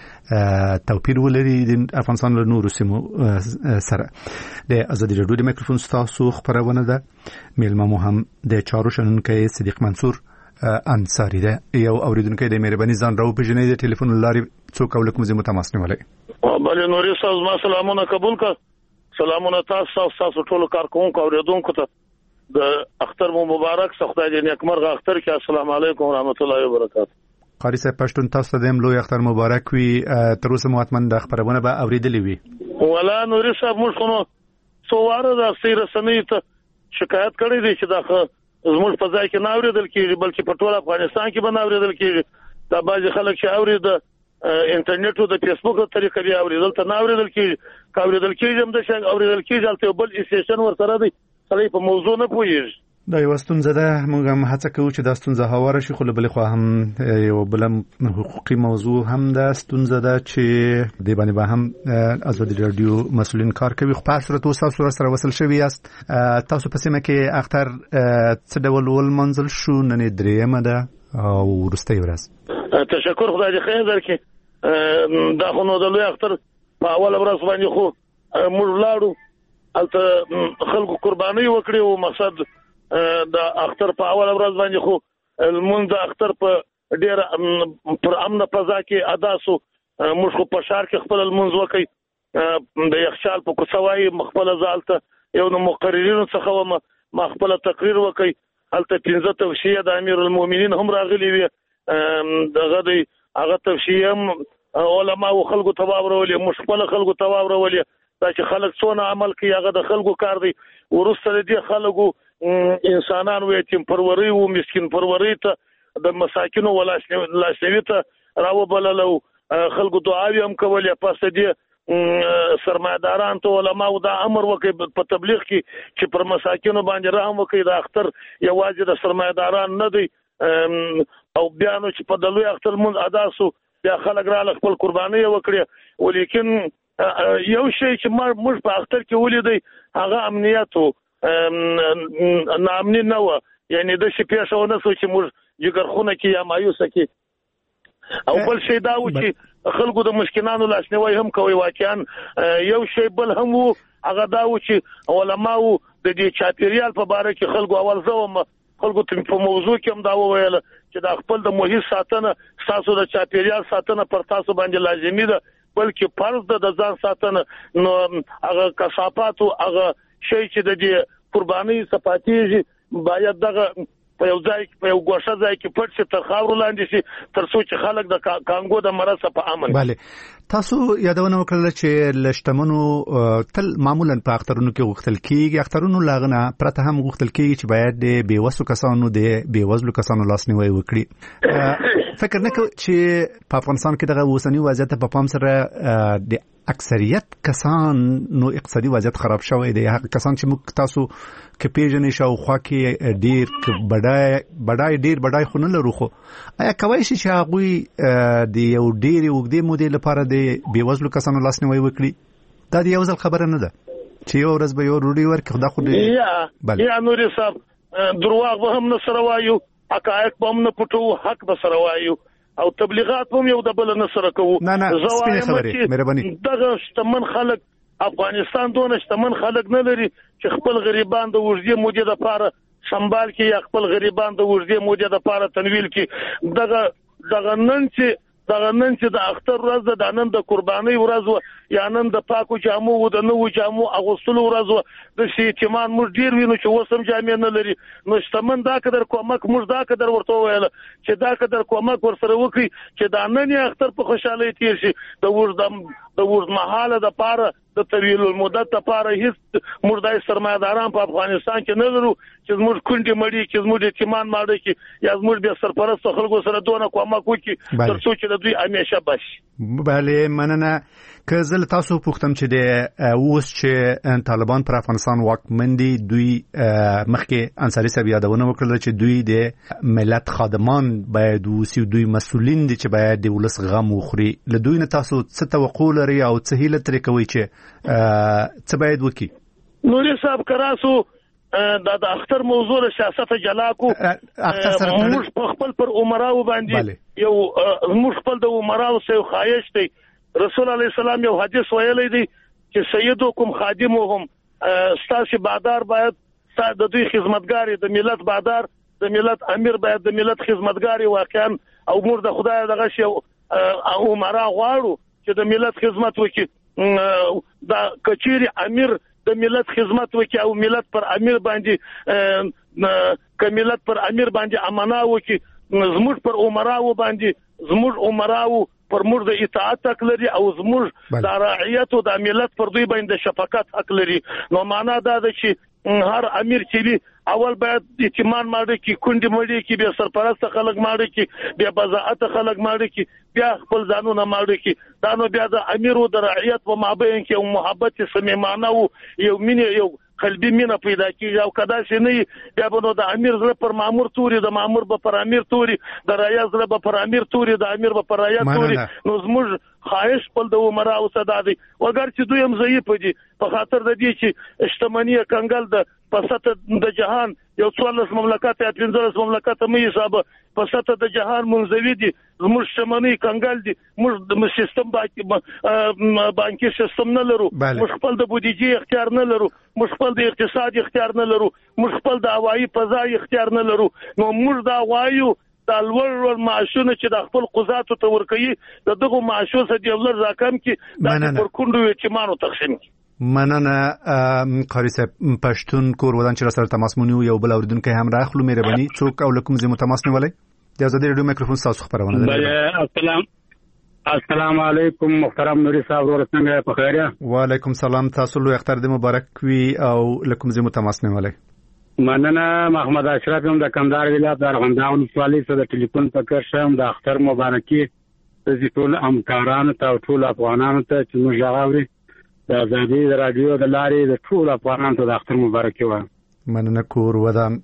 توپیر ولري د افغانستان له نورو سیمو سره د ازادي رادیو د مایکروفون تاسو خبرونه ده میلمه مو هم د چارو شنونکو صدیق منصور انصاری ده یو اوریدونکو د مهرباني ځان راو پیژنې د ټلیفون لارې څوک او لکم زمو تماس نیولای بله نوري صاحب ما سلامونه قبول کا سلامونه تاسو تاسو ټول کارکونکو اوریدونکو ته د اختر مو مبارک سه خدای دې نیکمرغه اختر کې السلام علیکم ورحمت الله وبرکاته قاری صاحب پښتون تاسو ته د لوی اختر مبارک وي تر اوسه مو اتمن د خبرونه به اوریدلې وي ولا نوري صاحب موږ خو څو واره د سیر سنې ته شکایت کړې دي چې دا زموږ په ځای کې نه اوریدل کیږي بلکې په ټول افغانستان کې به نه اوریدل کیږي دا بعضي خلک چې اورید انټرنیټ او د فیسبوک طریقې به اوریدل ته نه اوریدل کیږي کا اوریدل کیږي هم د شنګ اوریدل کیږي البته بل اسټیشن ورسره دی خلک په موضوع نه پوهیږي دا یو ستونزه ده موږ هم هڅه کوو چې دا ستونزه هواره شي خو بل خو هم یو بل حقوقي موضوع هم ده ستونزه ده چې د باندې به هم ازادي رادیو مسؤلین کار کوي خو په صورت تاسو سره وصل شوی است تاسو په سیمه کې اختر څه ډول ول منزل شو نن درېمه ده او ورسته ورځ تشکر خدای دې خیر درکړي دا خو نو د لوی اختر په اول ورځ باندې خو موږ لاړو البته خلکو قرباني وکړي او مقصد د اختر په اول ورځ باندې خو المنځ اختر په ډیر پر امن فضا کې ادا سو موږ خو په شهر کې خپل المنځ وکړي د یخچال په کوڅوي مخبل زالته یو نو مقررینو څخه ما خپل تقریر وکړي البته پنځه توصیه د امیر المؤمنین هم راغلي وي دغه دی هغه توصیه علماء او خلکو تباورولې مشکل خلکو تباورولې دا چې خلک څونه عمل کوي هغه د خلکو کار دی ورسره دي خلکو انسانان و یتیم پروري او مسكين پروري ته د مساکینو ولاشنوي ته راو بللو خلکو دعاوی هم کولې پس دې سرمایداران ته علماو دا امر وکړي په تبلیغ کې چې پر مساکینو باندې رحم وکړي. د اختر یوازې د سرمایداران نه دی او بیا نو چې په دلوي اختر مونږ ادا سو بیا خلک را خپل قرباني وکړي. ولیکن یو شی چې موږ په اختر کې ولیدای هغه امنیت او نامنی نه و، یعنی د شي پیښونه سو چې موږ جګرخونه کې یا مایوسه کې. او بل شی دا و چې خلکو د مشکلانو لاسنیوي هم کوي. واقعا یو شی بل هم و هغه دا و چې علماو د دې چاپیریال په اړه کې خلکو اول زوم خلکو ته په موضوع کې هم دا وویل چې د خپل د محیط ساتنه تاسو د چاپیریال ساتنه پر تاسو باندې لازمي ده، بلکې فرض ده د ځان ساتنه. نو هغه کثافات او هغه شی چې د دې قرباني صفاتیږي باید دغه په یو ځای په یو ګوښه ځای کې پټ شي تر خاورو لاندې شي تر څو چې خلک د کانګو د مرض په امن. bale تاسو یادونه وکړه چې لشتمنو تل معمولا په اخترونو کې غوښتل کیږي، اخترونو لاغنه پرته هم غوښتل کیږي چې باید د بیوسو کسانو د بیوزلو کسانو لاسنیوي وکړي. فکر نه کوم چې په افغانستان کې دغه اوسنی وضعیت په پام سره د اکثریت کسان نو اقتصادي وضعیت خراب شوی دی. هغه کسان چې موږ تاسو کې پیژنې شو خو کې ډیر بډای بډای ډیر بډای خو نه لرو، خو آیا کوي چې هغه د یو ډیر وګړي مودې لپاره د بیوزلو کسانو لاسنیوي وکړي؟ دا د یو ځل خبره نه ده چې یو ورځ به یو روډي ورکړي. خدا خو دې یا یا نوري صاحب درواغ به هم نه سره وایو، حقایق به هم نه پټو، حق به سره وایو او تبلیغات هم یو د بل نه سره کوو. نه نه سپینې خبرې مهرباني. دغه شتمن خلک افغانستان دونه شتمن خلک نه لري چې خپل غریبان د وژدي مودې لپاره سنبال کې یا خپل غریبان د وژدي مودې لپاره تنویل کې. دغه دغه نن چې دغه نن چې د اختر ورځ د نن د قرباني ورځ یا نن د پاکو جامو و د نوو جامو اغوستلو ورځ د شي اعتماد موږ ډیر وینو چې وسم جامې نه لري. نو شتمن دا قدر کومک موږ دا قدر ورته ویل چې دا قدر کومک ورسره وکړي چې دا نن اختر په خوشاله تیر شي. د ورځ د ورځ محاله د پاره د طویل المدت لپاره هیڅ مردای سرمایداران په افغانستان کې نه لرو چې موږ کونډې مړي چې موږ اعتماد ماړه کې یا موږ به سرپرست خلکو سره دونه کومک وکړي تر څو چې د دوی همیشه بشي. بله مننه. که زل تاسو پوښتم چې د اوس چې طالبان پر افغانستان واکمن دي، دوی مخکې انصاري صاحب یادونه وکړه چې دوی د ملت خادمان باید اوسي، دوی مسؤلین دي چې باید د ولس غم وخوري. له دوی نه تاسو څه توقع لري او څه هیله ترې کوي چې څه باید وکړي؟ نوري صاحب کراسو دا د اختر موضوع د سیاست جلا کو موږ په خپل پر عمراو باندې یو موږ خپل د عمراو سره خواهش دی. رسول الله السلام یو حدیث ویلی دی چې سیدکم خادمهم، ستاسو بادار باید د دوی خدمتګاری، د ملت بادار د ملت امیر باید د ملت خدمتګاری. واقعا او موږ د خدای دغه شی او عمرا غواړو چې د ملت خدمت وکړي. دا کچيري امیر د ملت خدمت وکړي او ملت پر امیر باندې ک ملت پر امیر باندې امانه وکړي، زموږ پر عمراو باندې زموږ عمراو پر موږ د اطاعت حق لري او زموږ د رعیت او د ملت پر دوی باندې شفقت حق لري. نو معنا دا ده چې هر امیر چې اول باید اعتماد ماړه کی کونډې مړي کی به سرپرست خلک ماړه کی به بزاعت خلک ماړه کی بیا خپل ځانونه ماړه کی. دا نو بیا د امیر او د رعیت په مابین کې یو محبت صمیمانه او یو مینه یو قلبي مینه پیدا کیږي. او کدا چې نه بیا به نو د امیر زړه پر مامور توري، د مامور به پر امیر توري، د رعیت زړه به پر امیر توري، د امیر به پر رعیت توري. نو زموږ خواهش خپل د عمره او صدا دی وګر چې دوی هم ضعیف دي په خاطر د دې چې اجتماعي کنګل د پسته د جهان یو څوارلس مملکت یا پنځلس مملکت مې حساب پسته د جهان منځوي دي. زموږ شتمنۍ کنګل دي، موږ د سیستم باندې بانکي سیستم نه لرو، موږ خپل د بودیجې اختیار نه لرو، موږ خپل د اقتصاد اختیار نه لرو، موږ خپل د هوایي فضا اختیار نه لرو. نو موږ دا وایو دا لوړ معاشونه چې د خپل قضاتو ته ورکړي د دغه معاشو څخه د ولر راکم کې د پر کندو اعتماد تقسیم کی. مننه قاری صاحب پښتون کور ودان چې سره تماس مونږ یو بل اوریدونکو هم راخلو مهرباني څوک او لکم زمو تماس نیولای د ازادي رادیو میکروفون تاسو خبرونه ده. السلام السلام علیکم محترم نوري صاحب ورسنګ په خیره. وعلیکم سلام، تاسو لو اختر د مبارک وي او لکم زمو تماس نیولای. مننه محمد اشرف هم د کندهار ولایت د ارغنداو ولسوالۍ څخه د ټلیفون په کار شم د اختر مبارکي د ټول همکارانو ته او ټول افغانانو ته چې موږ غواړو د ازادي رادیو د لارې د ټول افغانانو ته د اختر مبارکي وایم. مننه کور ودان.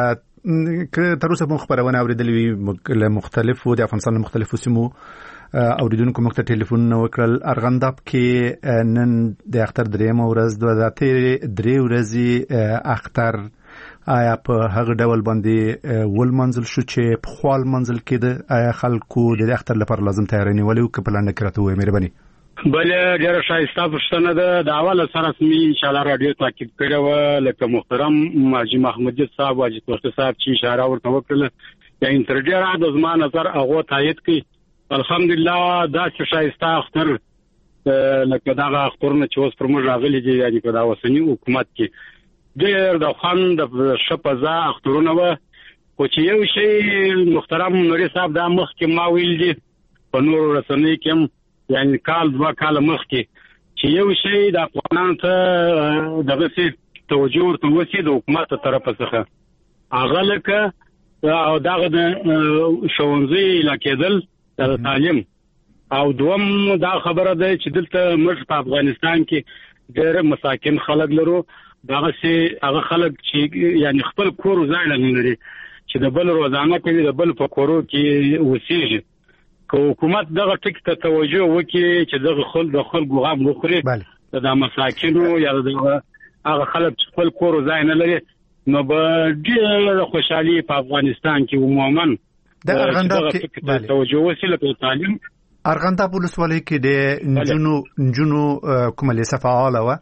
که تر اوسه مو خبرونه اوریدلې له مختلفو د افغانستان له مختلفو سیمو اوریدونکو مخ ته ټلیفون وکړل. ارغنداب کې نن د اختر درېمه ورځ د داتې درې ورځې اختر آیا په هغه ډول باندې ول منزل شو چې په خپل منزل کې د آیا خلکو د اختر لپاره لازم تیاری نیولې او کپلان نکرته وې مهرباني. بل ډېر شایسته پښتنه ده د اول سره سمي ان شاء الله رادیو تعقیب کړو لکه محترم ماجي محمد صاحب واجب توسط صاحب چې اشاره ورته وکړه یا انټرډیر د زما نظر هغه تایید کړي. الحمدلله دا چې شایسته اختر لکه دا اخترونه چې اوس پر موږ راغلي دي یعنی په دا وسنی حکومت کې ډېر د خوان د شپزا اخترونه و او چې یو شی محترم نوري صاحب دا مخ کې ما ویل دي په نور رسنۍ کې یعنی کال دوا کال مخ کې چې یو شی د افغانانو ته دغه څه توجه ورته وسی د حکومت طرفه څخه هغه لکه او دغه د شونځي لکېدل د تعلیم او دوم دا خبره ده چې دلته موږ په افغانستان کې ډېر مساکن خلک لرو دغه سي هغه خلک چې یعنی خپل کور ځای نه لري چې د بل روزانه کوي د بل په کورو کې وسیږي. که حکومت دغه ټک ته توجه وکړي چې دغه خلک د خلکو غم وخوري د مساکینو یا د هغه خلک چې خپل کور ځای نه لري نو به ډېر خوشحالي په افغانستان کې عموما د ارغنداب کې توجه وسیله په تعلیم. ارغنداب ولسوالۍ کې د نجونو نجونو کومه لیسه فعاله و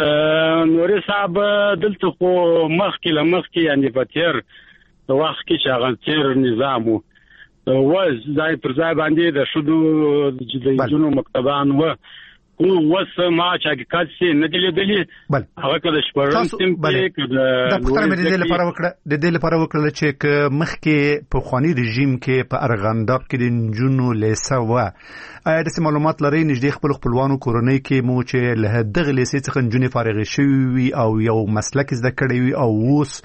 نوري صاحب دلته خو مخکې لمخکې یعنی په تیر وخت کې چې هغه تیر نظام وو وز ځای پر ځای باندې د شودو د جنو مکتبان و او وس ما چې حقیقت سي نه دی لیدلی هغه کله شپږم سیم کې د پښتنه مې د لپاره وکړه د دې لپاره وکړه چې مخکې په خواني رژیم کې په ارغنداب کې د جنو لیسه و آیا د معلومات لري نږدې خپل خپلوانو کورنۍ کې مو چې له دغه لیسې څخه جنې فارغ شوي او یو مسلک زده کړی وي او اوس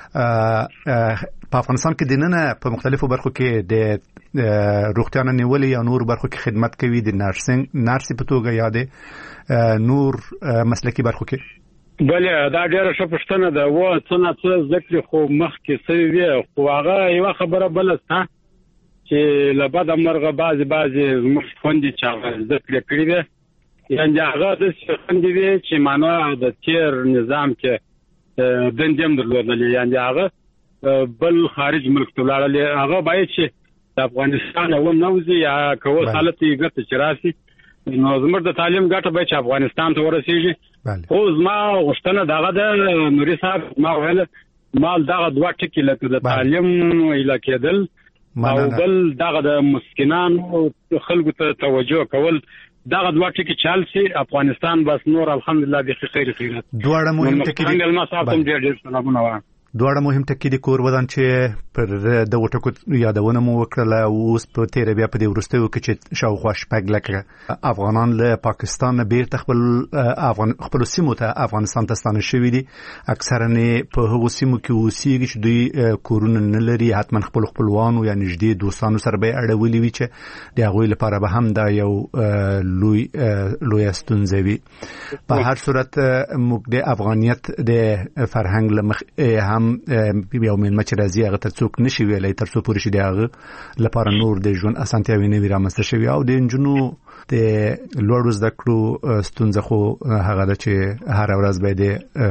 په افغانستان کې د نن په مختلفو برخو کې د روغتیا نیولې یا نور برخو کې خدمت کوي د نرسنګ نرسي په توګه یا د نور مسلکی برخو کې. بله دا ډېره ښه پوښتنه ده و څه نه څه زده کړې خو مخکې سوي وي خو هغه یوه خبره بله شته چې له بده مرغه بعضې بعضې زموږ خوندې چې هغه زده کړې کړي وي یعنې هغه داسې خوندې وي چې معنا د تېر نظام کې دندې هم درلودلې یعنې هغه بل خارج ملک ته ولاړلې هغه باید چې د افغانستان ونوځي یا که اوس حالت یې ګټه چې راسي نو زموږ د تعلیم ګټه باید چې افغانستان ته ورسېږي. خو زما غوښتنه دغه ده نوري صاحب ما ویل مال دغه دوه ټکي لکه د تعلیم ایله کېدل او بل دغه د مسکینانو خلکو ته توجه کول دغه دوه ټکي چال سي افغانستان بس نور الحمدلله د خیر خیرات دواړه مهم ټکي دي. څنګه ما صاحب هم ډېر ډېر سلامونه وایم. دواړه مهم ټکي د کور ودان چې پر د وټکو یادونه مو وکړه اوس په تیر بیا په دې ورستیو کې چې شاوخوا شپږ لکه افغانان له پاکستان نه بیرته خپل افغان خپل سیمو ته افغانستان ته ستانه شوي دي اکثرا په هغو سیمو کې اوسېږي چې دوی کورونه نه لري حتما خپل خپلوانو یا نږدې دوستانو سره به اړولي وي چې د هغوی لپاره به هم دا یو لوی لویه ستونزه وي. په هر صورت موږ د افغانیت د فرهنګ له مخې هم یو ملمه چې راځي هغه تر څوک نشي ویلی تر څو پورې چې د هغه لپاره نور د ژوند اسانتیاوې نه وي رامنځته شوي او د نجونو د لوړو زده کړو ستونزه خو هغه ده چې هره ورځ به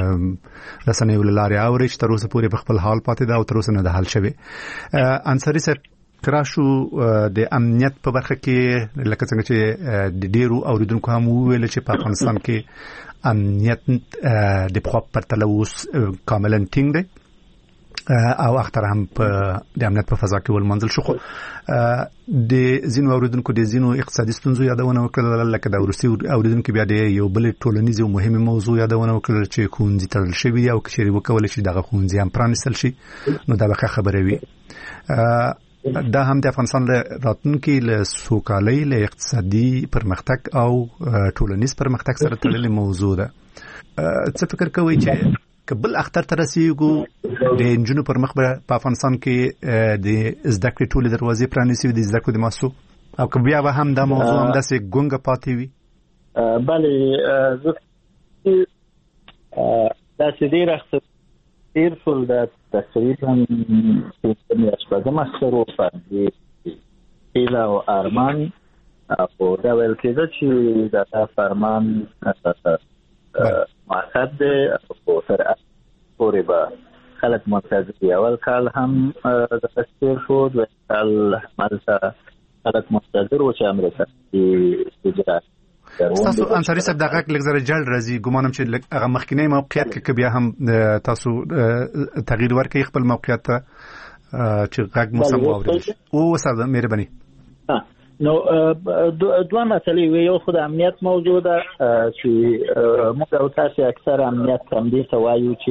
د رسنیو له لارې اوري چې تر اوسه پورې په خپل حال پاتې ده او تر اوسه نه ده حل شوی. انصاري صاحب کراشو د امنیت په برخه کې لکه څنګه چې د ډیرو اوریدونکو هم ویل چې په افغانستان کې امنیت د په پرتله اوس کاملا ټینګ دی او اختر هم په د امنیت په فضا کې ولمنځل شو. د زینو اوریدونکو د زینو اقتصادي ستونزو یادونه وکړه لکه د ورسي اوریدونکو بیا د یو بل ټولنیز او مهمه موضوع یادونه وکړه چې ښوونځي تړل شوي او کچېرې وکول شي دغه ښوونځي هم پرانیستل شي نو دا به خبره وي. دا هم د افغانستان له راتلونکي له سوکالۍ له اقتصادي پرمختګ او ټولنیز پرمختګ سره تړلې موضوع ده. څه فکر کوئ چې کبل اختر ته رسیږو د انجونو پر مخ په افغانستان کې د زده کړې ټولې دروازې پرانیستې د زده کړې د مؤسسو او که بیا به هم د موضوع هم داسې ګونګه پاتې وي؟ بله زه داسې ډېر اخته تېر شول د تقریبا شپږم اختر و باندې هیله او ارمان او دا ویل کېده چې دا فرمان مؤثر دی او تر پورې به خلک منتظر دي. اول کال هم د تیر شو، دویم کال همالته خلک منتظر و چې امریکا کې اجرا تاسو انصاري صاحب دغه لږ زره جلد راځي. ګمانم چې هغه مخکینی موقعیت کې بیا هم تاسو تغییر ورکړئ خپل موقعیت ته چې غږ مو سم واورئ. او استاد مهرباني. نو دوه مسلې وي. یو خو د امنیت موجوده چې موږ او تاسو اکثر امنیت هم دې ته وایو چې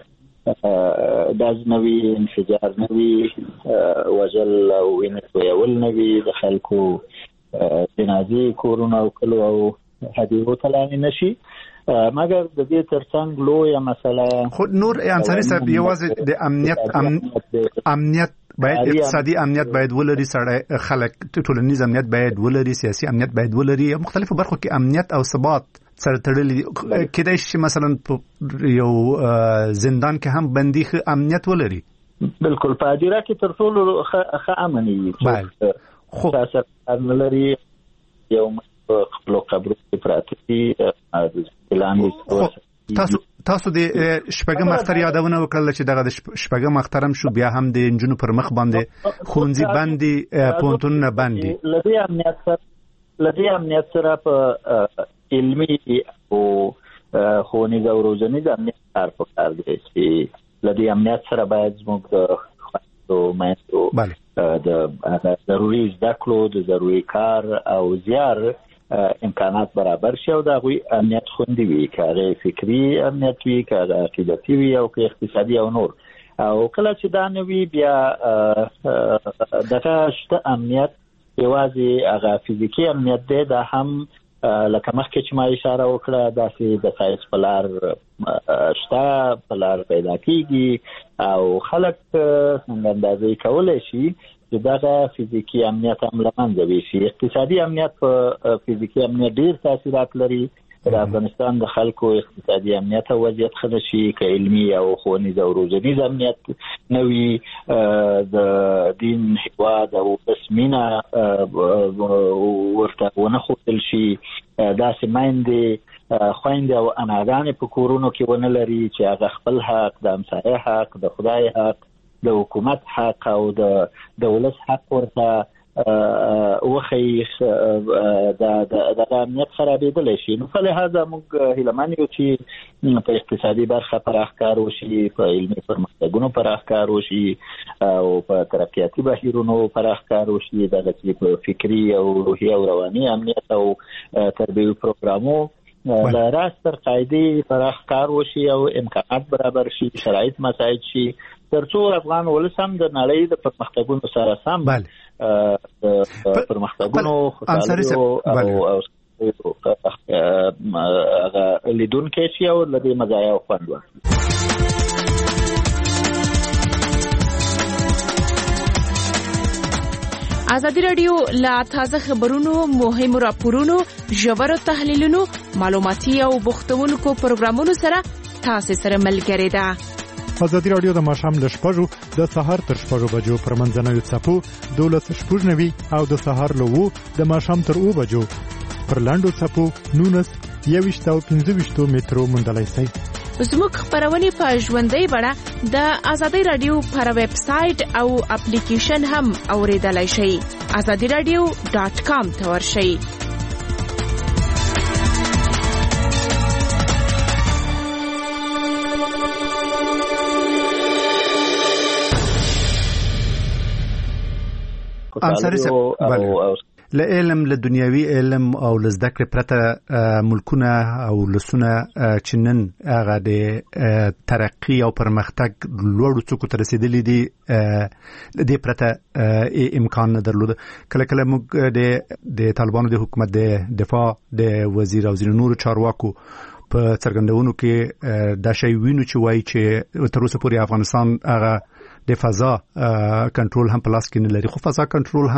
داز نوی انفجار نوی وجل او وینې تویول نوی د خلکو جنازې کورونه او کلو او هدیرو ته لاندې نشي. مګر د دې ترڅنګ لویه مسله خو نور انصاري صاحب یوازې د امنیت امنیت باید اقتصادي امنیت باید ولري، سړی خلک ټولنیز امنیت باید ولري، سیاسي امنیت باید ولري، مختلفو برخو کې امنیت او ثبات سره تړلي کېدای شي. مثلا یو زندان کې هم بندي ښه امنیت ولري. بالکل په هدیره کې تر ټولو ښه امن وي. خو تاسو لري یو خپل قبر کې پراته دي اعلان تاسو تاسو د شپږم اختر یادونه وکړل چې دغه د شپږم اخترم شو، بیا هم د انجونو پر مخ باندې خونځي باندې پونتونونه باندې لدی امنیت سره لدی امنیت سره په علمي او خوني او روزنی د امنیت کار په کار دی چې لدی امنیت سره باید موږ او مېتو د ضروري زده کړو د ضروري کار او زیار امکانات برابر شي او د غوي امنیت خوندي وي، کاري فکری امنیت وي، کار عقیدتي وي او اقتصادي او نور. او کله چې دا نوي بیا دغه شته امنیت یوازې هغه فزیکی امنیت دی، دا هم لکه مخکې چې ما اشاره وکړه داسې د ساينس په لار شته په لار پیدا کیږي او خلک څنګه اندازې کولای شي چې دغه فزیکی امنیت هم له منځه وشي. اقتصادي امنیت په فزیکی امنیت ډیر تاثیرات لري. د افغانستان د خلکو اقتصادي امنیت او وضعیت ښه شي که علمي او ښوونیز او روزنیز امنیت نوي د دین هیواد او بسمینه ورته ونه ښودل شي، داسې میندې خویندې او اناګانې په کورونو کې ونه لري چې هغه خپل حق، د همسایه حق، د خدای حق، د حکومت حق او د دولت حق ورته وخی د د امنیت خرابېدلی شي. نو په لحاظه موږ هیلهمن یو چې په اقتصادي برخه پراخکار وشي، په علمي پرمختګونو پراخکار وشي او په ترقیاتي بهیرونو پراخکار وشي، دغه چې په فکري او روحي او رواني امنیت او تربیوي پروګرامو له راس تر قاعدې پراخکار وشي او امکانات برابر شي، شرایط مساعد شي، ترڅو افغان ولس هم د نړۍ د پرمختګونو سره سم پرمختګونو خوشاله او هغه لیدونکي شي او لدې مزایا او خوند واخلي. ازادي رادیو لا تازه خبرونو، مهمو راپورونو، ژورو تحلیلونو، معلوماتي او بوختونکو پروګرامونو سره تاسو سره ملګری ده. ازادي رادیو د ماښام له شپږو د سهار تر شپږو بجو پر منځنوي څپو دولس شپږ نوي او د سهار له وو د ماښام تر اوو بجو پر لاندو څپو نونس یويشت او پنځه ویشت مترو موندلای شئ. زموږ خبرونه په ژوندۍ بڼه د ازادي رادیو پر ویب سټ او اپلیکیشن هم اوریدلای شئ. azadi radio dot com ته ورشئ. انصاري صاحب له علم له دنیوي علم او له زده کړې پرته ملکونه او لسونه چنن هغه د ترقی او پرمختګ لوړو څوکو ته رسیدلي دي، د دې پرته امکان نه درلود. کله کله موږ د د طالبانو د حکومت د دفاع د وزیر او ځینو نورو چارواکو په څرګندونو کې دا شی وینو چې وایي چې تر اوسه پورې افغانستان هغه د فضا کنټرول هم په لاس کې نه لري، خو فضا کنټرول هم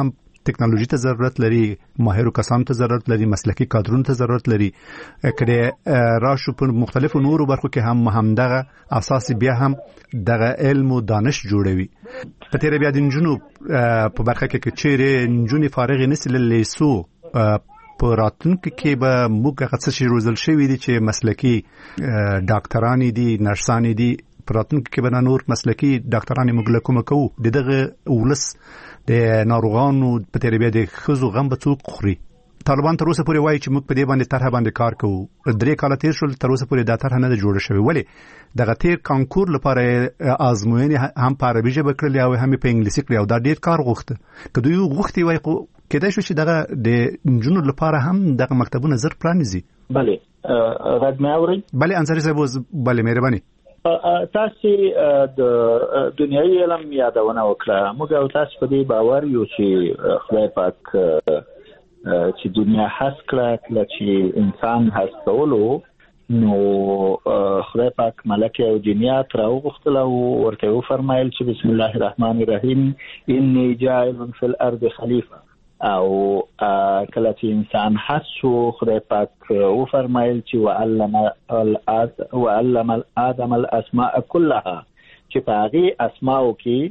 ټکنالوژي ته ضرورت لري، ماهر کسانو ته ضرورت لري، مسلکي کادرونو ته ضرورت لري. کله راشو په مختلفو نورو برخو کې هم همدغه اساس بیا هم دغه علم او دانش جوړوي. په تیر بیا د نجونو په برخه کې چیرې نجونې فارغ نسل لیسو په راتلونکي کې به موږ هغه څه روزل شوی دي چې مسلکي ډاکټران دي، نرسان دي، په راتلونکي کې به نور مسلکي ډاکټران موږ له کومه کوو. دغه ولس د ناروغانو په تیر بیا د ښځو غم به څوک خوري؟ طالبان تر اوسه پورې وایي چې موږ په دې باندې طرحه باندې کار کوو. درې کاله تیر شول تر اوسه پورې دا طرحه نه ده جوړه شوې. ولې دغه تیر کانکور لپاره آزموینې هم په عربي ژبه کړلې او هم په انګلیسي کړلې او دا ډېر کار غوښته. که دوی غوښتي وای خو کېدای شو چې دغه د نجونو لپاره هم دغه مکتبونه زر پرانیزي. بله غږ مې اورئ؟ بله انصاري صاحب، بله مهرباني. تاسو د دنیوي علم یادونه وکړه. موږ او تاسو په دې باور یو چې خدای پاک چې دنیا هڅ کړه، کله چې انسان هڅ کولو نو خدای پاک ملکه او جنیات راوغختل او ورته وفرمایل چې بسم الله الرحمن الرحیم انی جاعل فی الارض خلیفه. او کله چې انسان هڅ شو خدای پاک وفرمایل چې وعلم وعلم آدم الاسماء كلها، چې په هغه اسماءو کې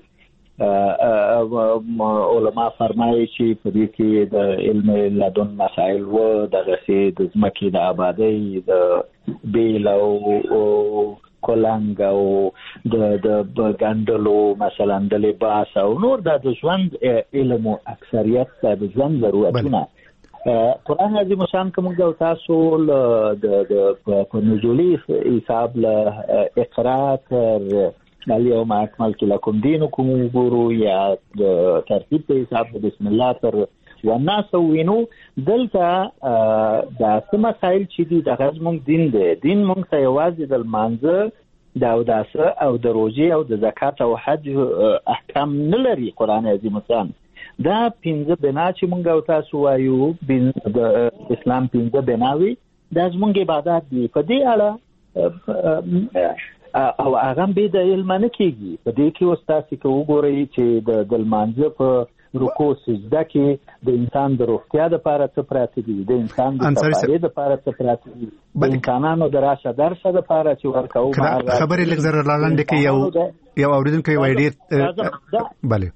علماء فرمایي چې په دې کې د علم لدن مسائل و، دغه سي د ځمکې د آبادی، د بیل او کولنګ او د د ګاندلو مثلا د لباس او نور د ژوند علم او اکثریت د ژوند ضرورتونه. قرآن عظیم شان کوم د تاسو د د نزولي حساب له اقرا تر اليوم اكملت لكم دينكم وګورو یا د ترتیب په حساب بسم الله تر والناس وینو دلته د څه مسائل چې دي د غزمون دین دی. دین مونږ ته یوازې د لمانځه، د اوداسه او د روزي او د زکات او حج احکام نه لري. قرآن عظیم شان دا پنځه بنا چې مونږ او تاسو وایو د اسلام پنځه بناوي د زمونږ عبادت دي. په دې اړه او هغه به د علم نه کېږي. په دې کې استاد کې وګورئ چې د دلمانځه په رکوع سجده کې د انسان د روغتیا لپاره څه پراته دي، د انسان د تفاعل لپاره څه پراته دي، د انسانانو د راشه درشه لپاره چې ورکوو. خبرې لږ زر لاندې کې یو یو اوریدونکو وایي ډېر بله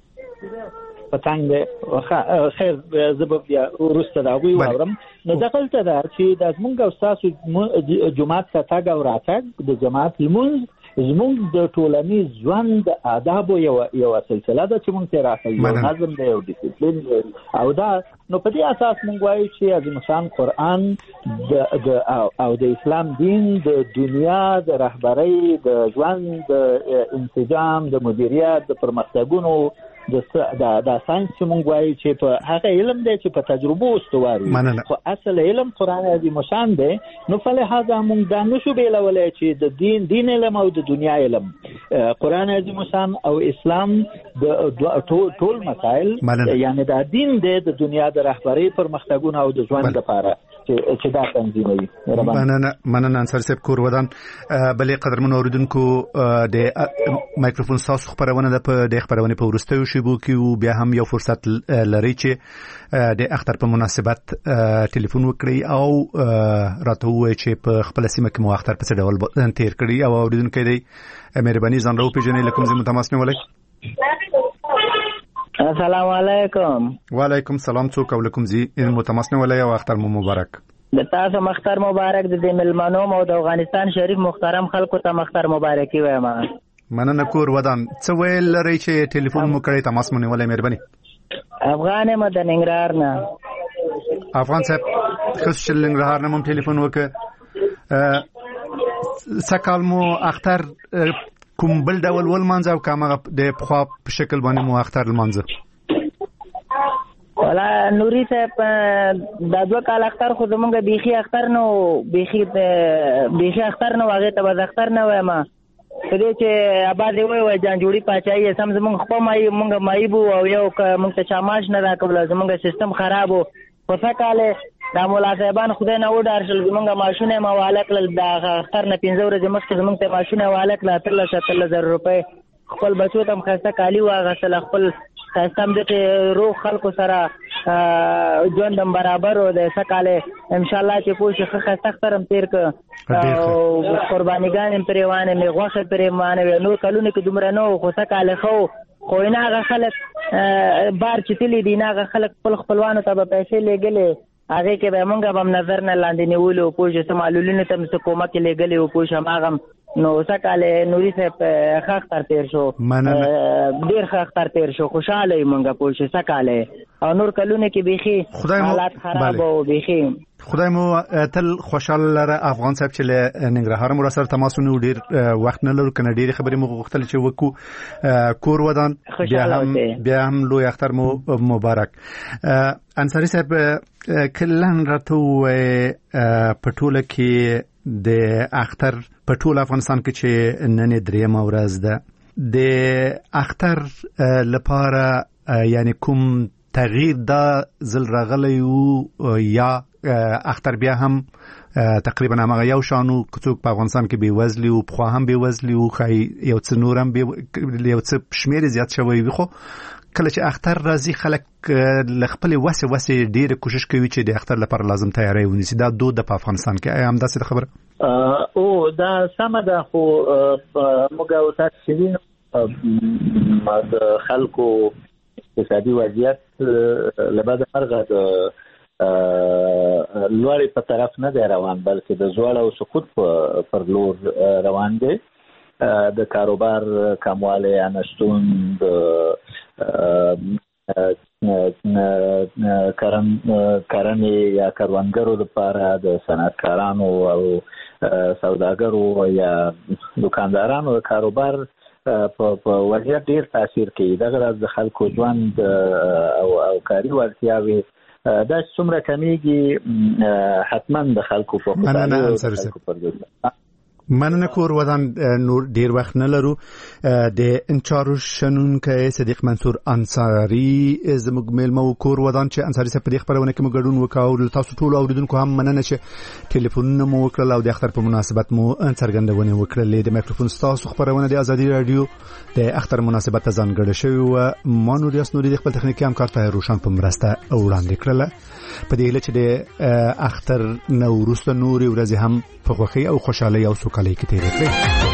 پتنګ خیر زبب یا ورسته دا وی وورم. نو دغلته دا چې د زمونږ او تاسو جماعت ته تاګ او راتګ د جماعت لمونځ زمونږ د ټولنیز ژوند آداب یو یو سلسله ده چې مونږ ته راځي، یو نظم دی، یو ډیسپلین او دا. نو په دې اساس مونږ وایو چې عظیم شان قرآن د او د اسلام دین د دنیا د رهبرۍ، د ژوند د انسجام، د مدیریت، د پرمختګونو د د ساينس چې مونږ وایو چې په هغه علم دی چې په تجربه استواري، خو اصل علم قرآن عظیم شان دی. نو فلهذا مونږ دا نشو بیلولای چې د دین دین علم او د دنیا علم. قرآن عظیم شان او اسلام د ټول مسائل یعنی دا دین دی د دنیا د رهبرۍ، پرمختګونو او د ژوند لپاره چې دا تنظیموي. مننه مننه انصار صاحب کور ودان. بلې قدرمن اوریدونکو د مایکروفون تاسو خبرونه ده په د خبرونه په ورستیو شیبو کې بیا هم یو فرصت لري چې د اختر په مناسبت ټلیفون وکړي او راته وایي چې په خپل سیمه کې مو اختر په څه ډول تیر کړی او اوریدونکو دی مهرباني ځان راو پیژنې لکم زموږ تماس نیولای. السلام علیکم. وعلیکم سلام. څوک او لکم زی متماسنه ولای او اختر مو مبارک. د تاسو مختار مبارک د ملمنو او د افغانستان شریف محترم خلکو ته مختار مبارکي وایم. مننه کور ودان. څه ویل لري چې ټلیفون مو کړی تماس مو نیولای مهرباني. افغان مد ننګرهار نه. افغان صاحب خص شل ننګرهار نه مو ټلیفون وکړ. سکال مو اختر کوم بل ډول ول مانځه او کومه د خو په شکل باندې مو اختر مانځه؟ ولا نوري صاحب د دوه کال اختر خو زمونږ بيخي اختر نو بيخي بيخي اختر نو هغه ته باز اختر نه وایم. پدې چې آباد وي وای جان جوړي پاتای سم زمونږ خپل مای مونږ مایبو او یو مونږ ته چاماش نه راکول، زمونږ سیستم خراب وو. په فکاله دا مولا صاحبان خدای نه وډار شل زمونږ ماشونه مواله کړل. دا اختر نه پنځه ورځې مخکې زمونږ ته ماشونه واله کړل تر لس زر روپۍ. خپل بچو ته خاصه کالی واغسل، خپل خاصم د روح خلکو سره ژوند برابر او د سکاله ان شاء الله چې پوه شي خاصه تخترم تیر ک او قربانیګان پرېوانه می غوښه پرېمانه نور کلونه کې دومره نو خو سکاله خو خو نه هغه خلک بار چې تللی دي نه هغه خلک خپل خپلوانو ته به پیسې لګلې هغه کې به مونږ هم نظر نه لاندې نیولو پوه شو معلولینو ته مس کومه کې لګلې او پوه شو ماغم نو سکاله نوري صاحب خاخ تر تیر شو ډیر خاخ تر تیر شو خوشاله مونږه پوه شو سکاله او نور کلونه کې بيخي حالات خراب او بيخي خدای مو تل خوشاله لره افغان صاحب چې له ننګرهار مو سره تماس ونیو ډیر وخت نه لرو کنه ډیر خبرې مو غوښتل چې وکړو کور ودان بیا هم بیا هم لوی اختر مو مبارک انصاری صاحب کلن راته پټوله کې د اختر په ټول افغانستان کې چې نن درېمه ورځ ده د اختر لپاره یعنی کوم تغییر دا زل راغلی او یا اختر بیا هم تقریبا هغه یو شانو څوک په افغانستان کې بي وزلي او په هم بي وزلي او خای یو څه نورم بي یو څه شمیر زیات شوی وي خو کله چې اختر راځي خلک لخپل وسه وسه ډیره کوشش کوي چې د اختر لپاره لازم تیاری ونیسي دا دود د افغانستان کې هم داسې خبره او دا سم ده خو موږ او تاسو چې د خلکو اقتصادي وضعیت لبعد مرغه د لوړې په طرف نه دی روان بلکې د زوړ او سقوط پر لور روان دی د کاروبار کمواله انشتون د کرن کرنې یا کاروانګرو لپاره د صنعتکارانو او سوداګرو یا دکاندارانو د کاروبار په وضعیت ډیر تاثیر کوي دغه راز د خلکو ژوند او او کاري وړتیاوي دا څومره کمیږي حتما د خلکو په مطابق مننه کور ودان نور ډیر وخت نه لرو د انچارو شنونکو صدیق منصور انصاری زموږ ملمو کور ودان چې انصاری صاحب په خبرونه کې مګړون وکاو تاسو ټول اوریدونکو هم مننه چې ټلیفونونه مو وکړل او د اختر په مناسبت مو څرګندونه وکړل د میکروفون تاسو خبرونه د ازادي رادیو د اختر مناسبت ځانګړی شوی او مانور یاسنوري د خپل تخنیکی همکار ته روشن په مرسته وړاندې کړل په دې لچ د اختر نوروز نوري ورځ هم په خوخي او خوشالي او سوکالي کې تیر کړی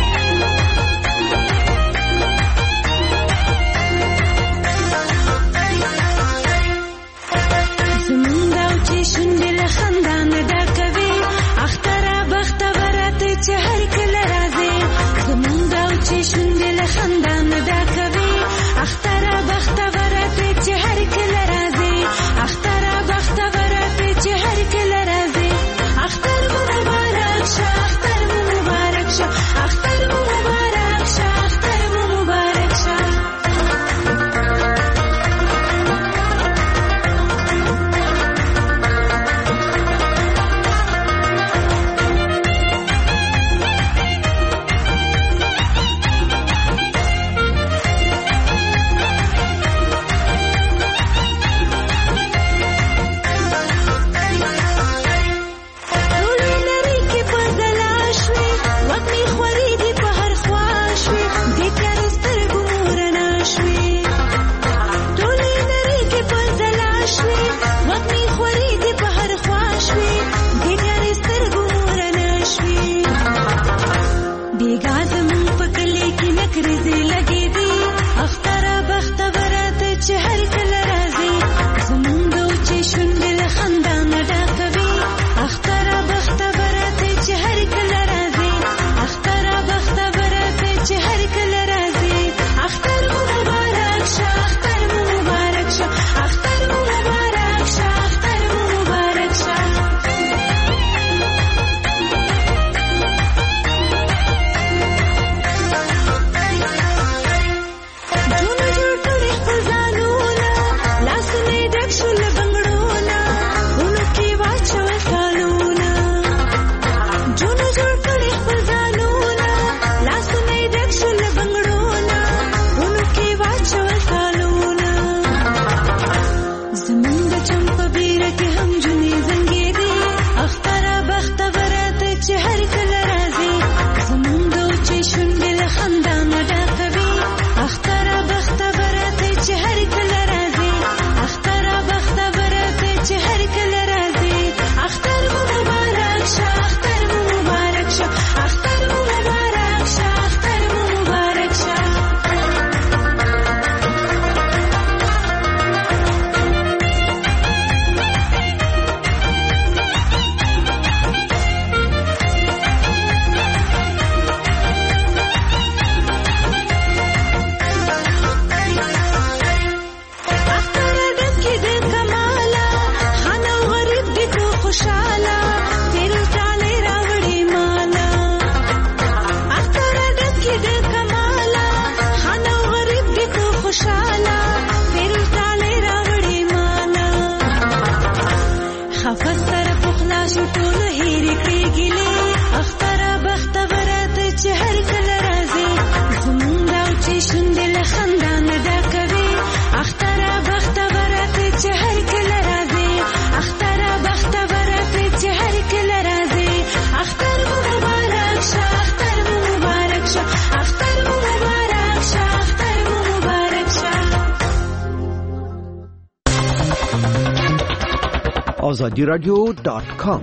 azadi radio dot com.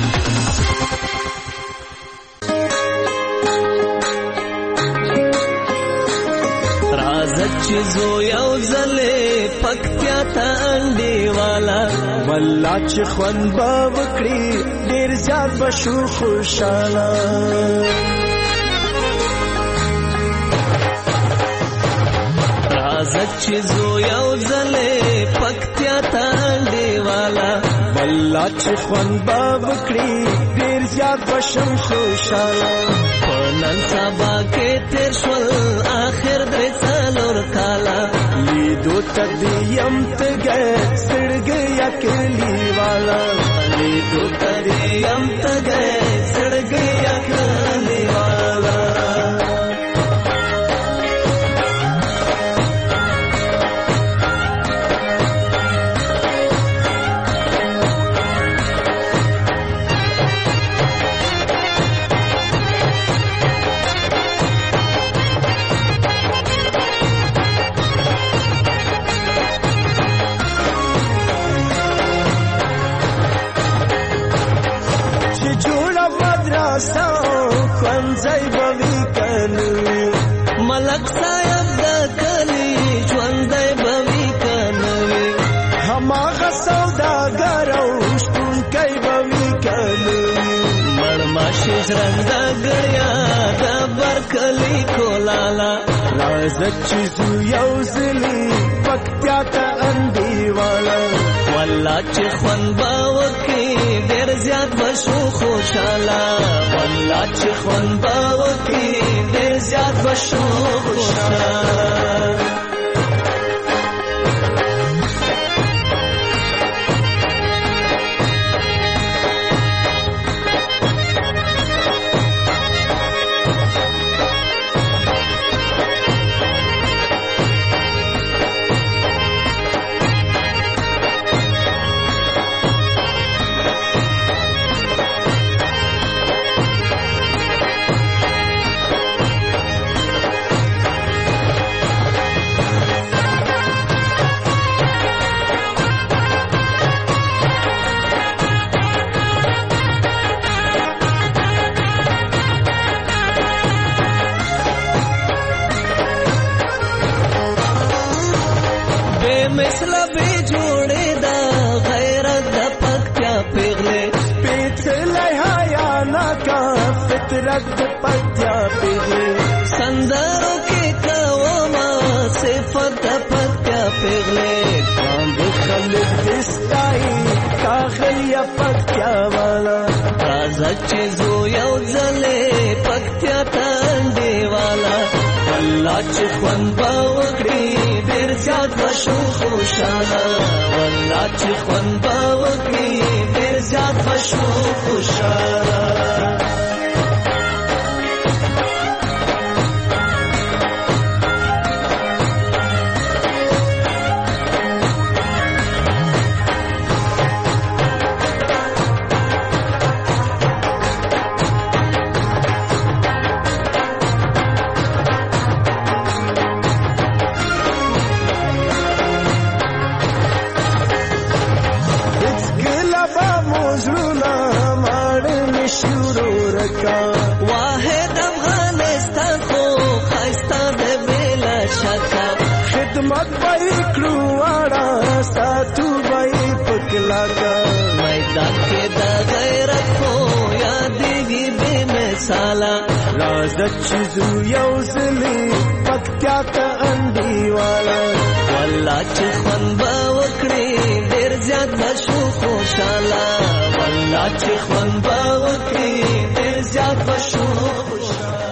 چې زو یو ځلې پکتیا ته انډیواله والله چې خوند به وکړي ډېر زیات به شو خوشحاله راځه چې زو یو ځلې پکتیا ته انډیواله والله چې خوند به وکړي ډېر زیات به شم خوشحاله په نن سبا کې تېر شول آخر درې څلور کاله لیدو ته دې یم تږی زړګی کلی والا لیدو ته دې یم تږی زړګی کلی والا ځای بوي کنوي ملک صاحب د کلی ژوندۍ بوي کنوي هماغه سوداګر او شپونکی بوي کنوي مړماشي ژرنده ګړیا د برکلي کولاله راځه چې زو یو ځلې پکتیا ته انډیواله والله چې خوند به وکړي ډېر زیات به شو خوشحاله والله چې خوند به وکړي ډېر زیات به شو خوشحاله مثلا به جوړې دا غیرت د پکتیا پیغلې پیچلې حیا ناکا فطرت د پکتیا پیغلې سندرو کې کوما صفت د پکتیا پیغلې باند خلک دستای کاغلیا پکتیا والا راځه چې زو یو ځلې پکتیا ته انډیواله والله چې خوند به وکړي ډېر زیات به شو خوشحاله والله چې خوند به وکړي ډېر زیات به شو خوشحاله واحد افغانستان خو خایسته د بلا شکا خدمت پای کړو واړه ساتو پای پکلاکا میدان کې د غیرت خو یادېږي بې مثاله راځه چې زو یو ځلې پکتیا ته انډیواله والله چې خوند به وکړي ډېر زیات به شو خوشحاله والله چې خوند به وکړي ډېر زیات به شو خوشحاله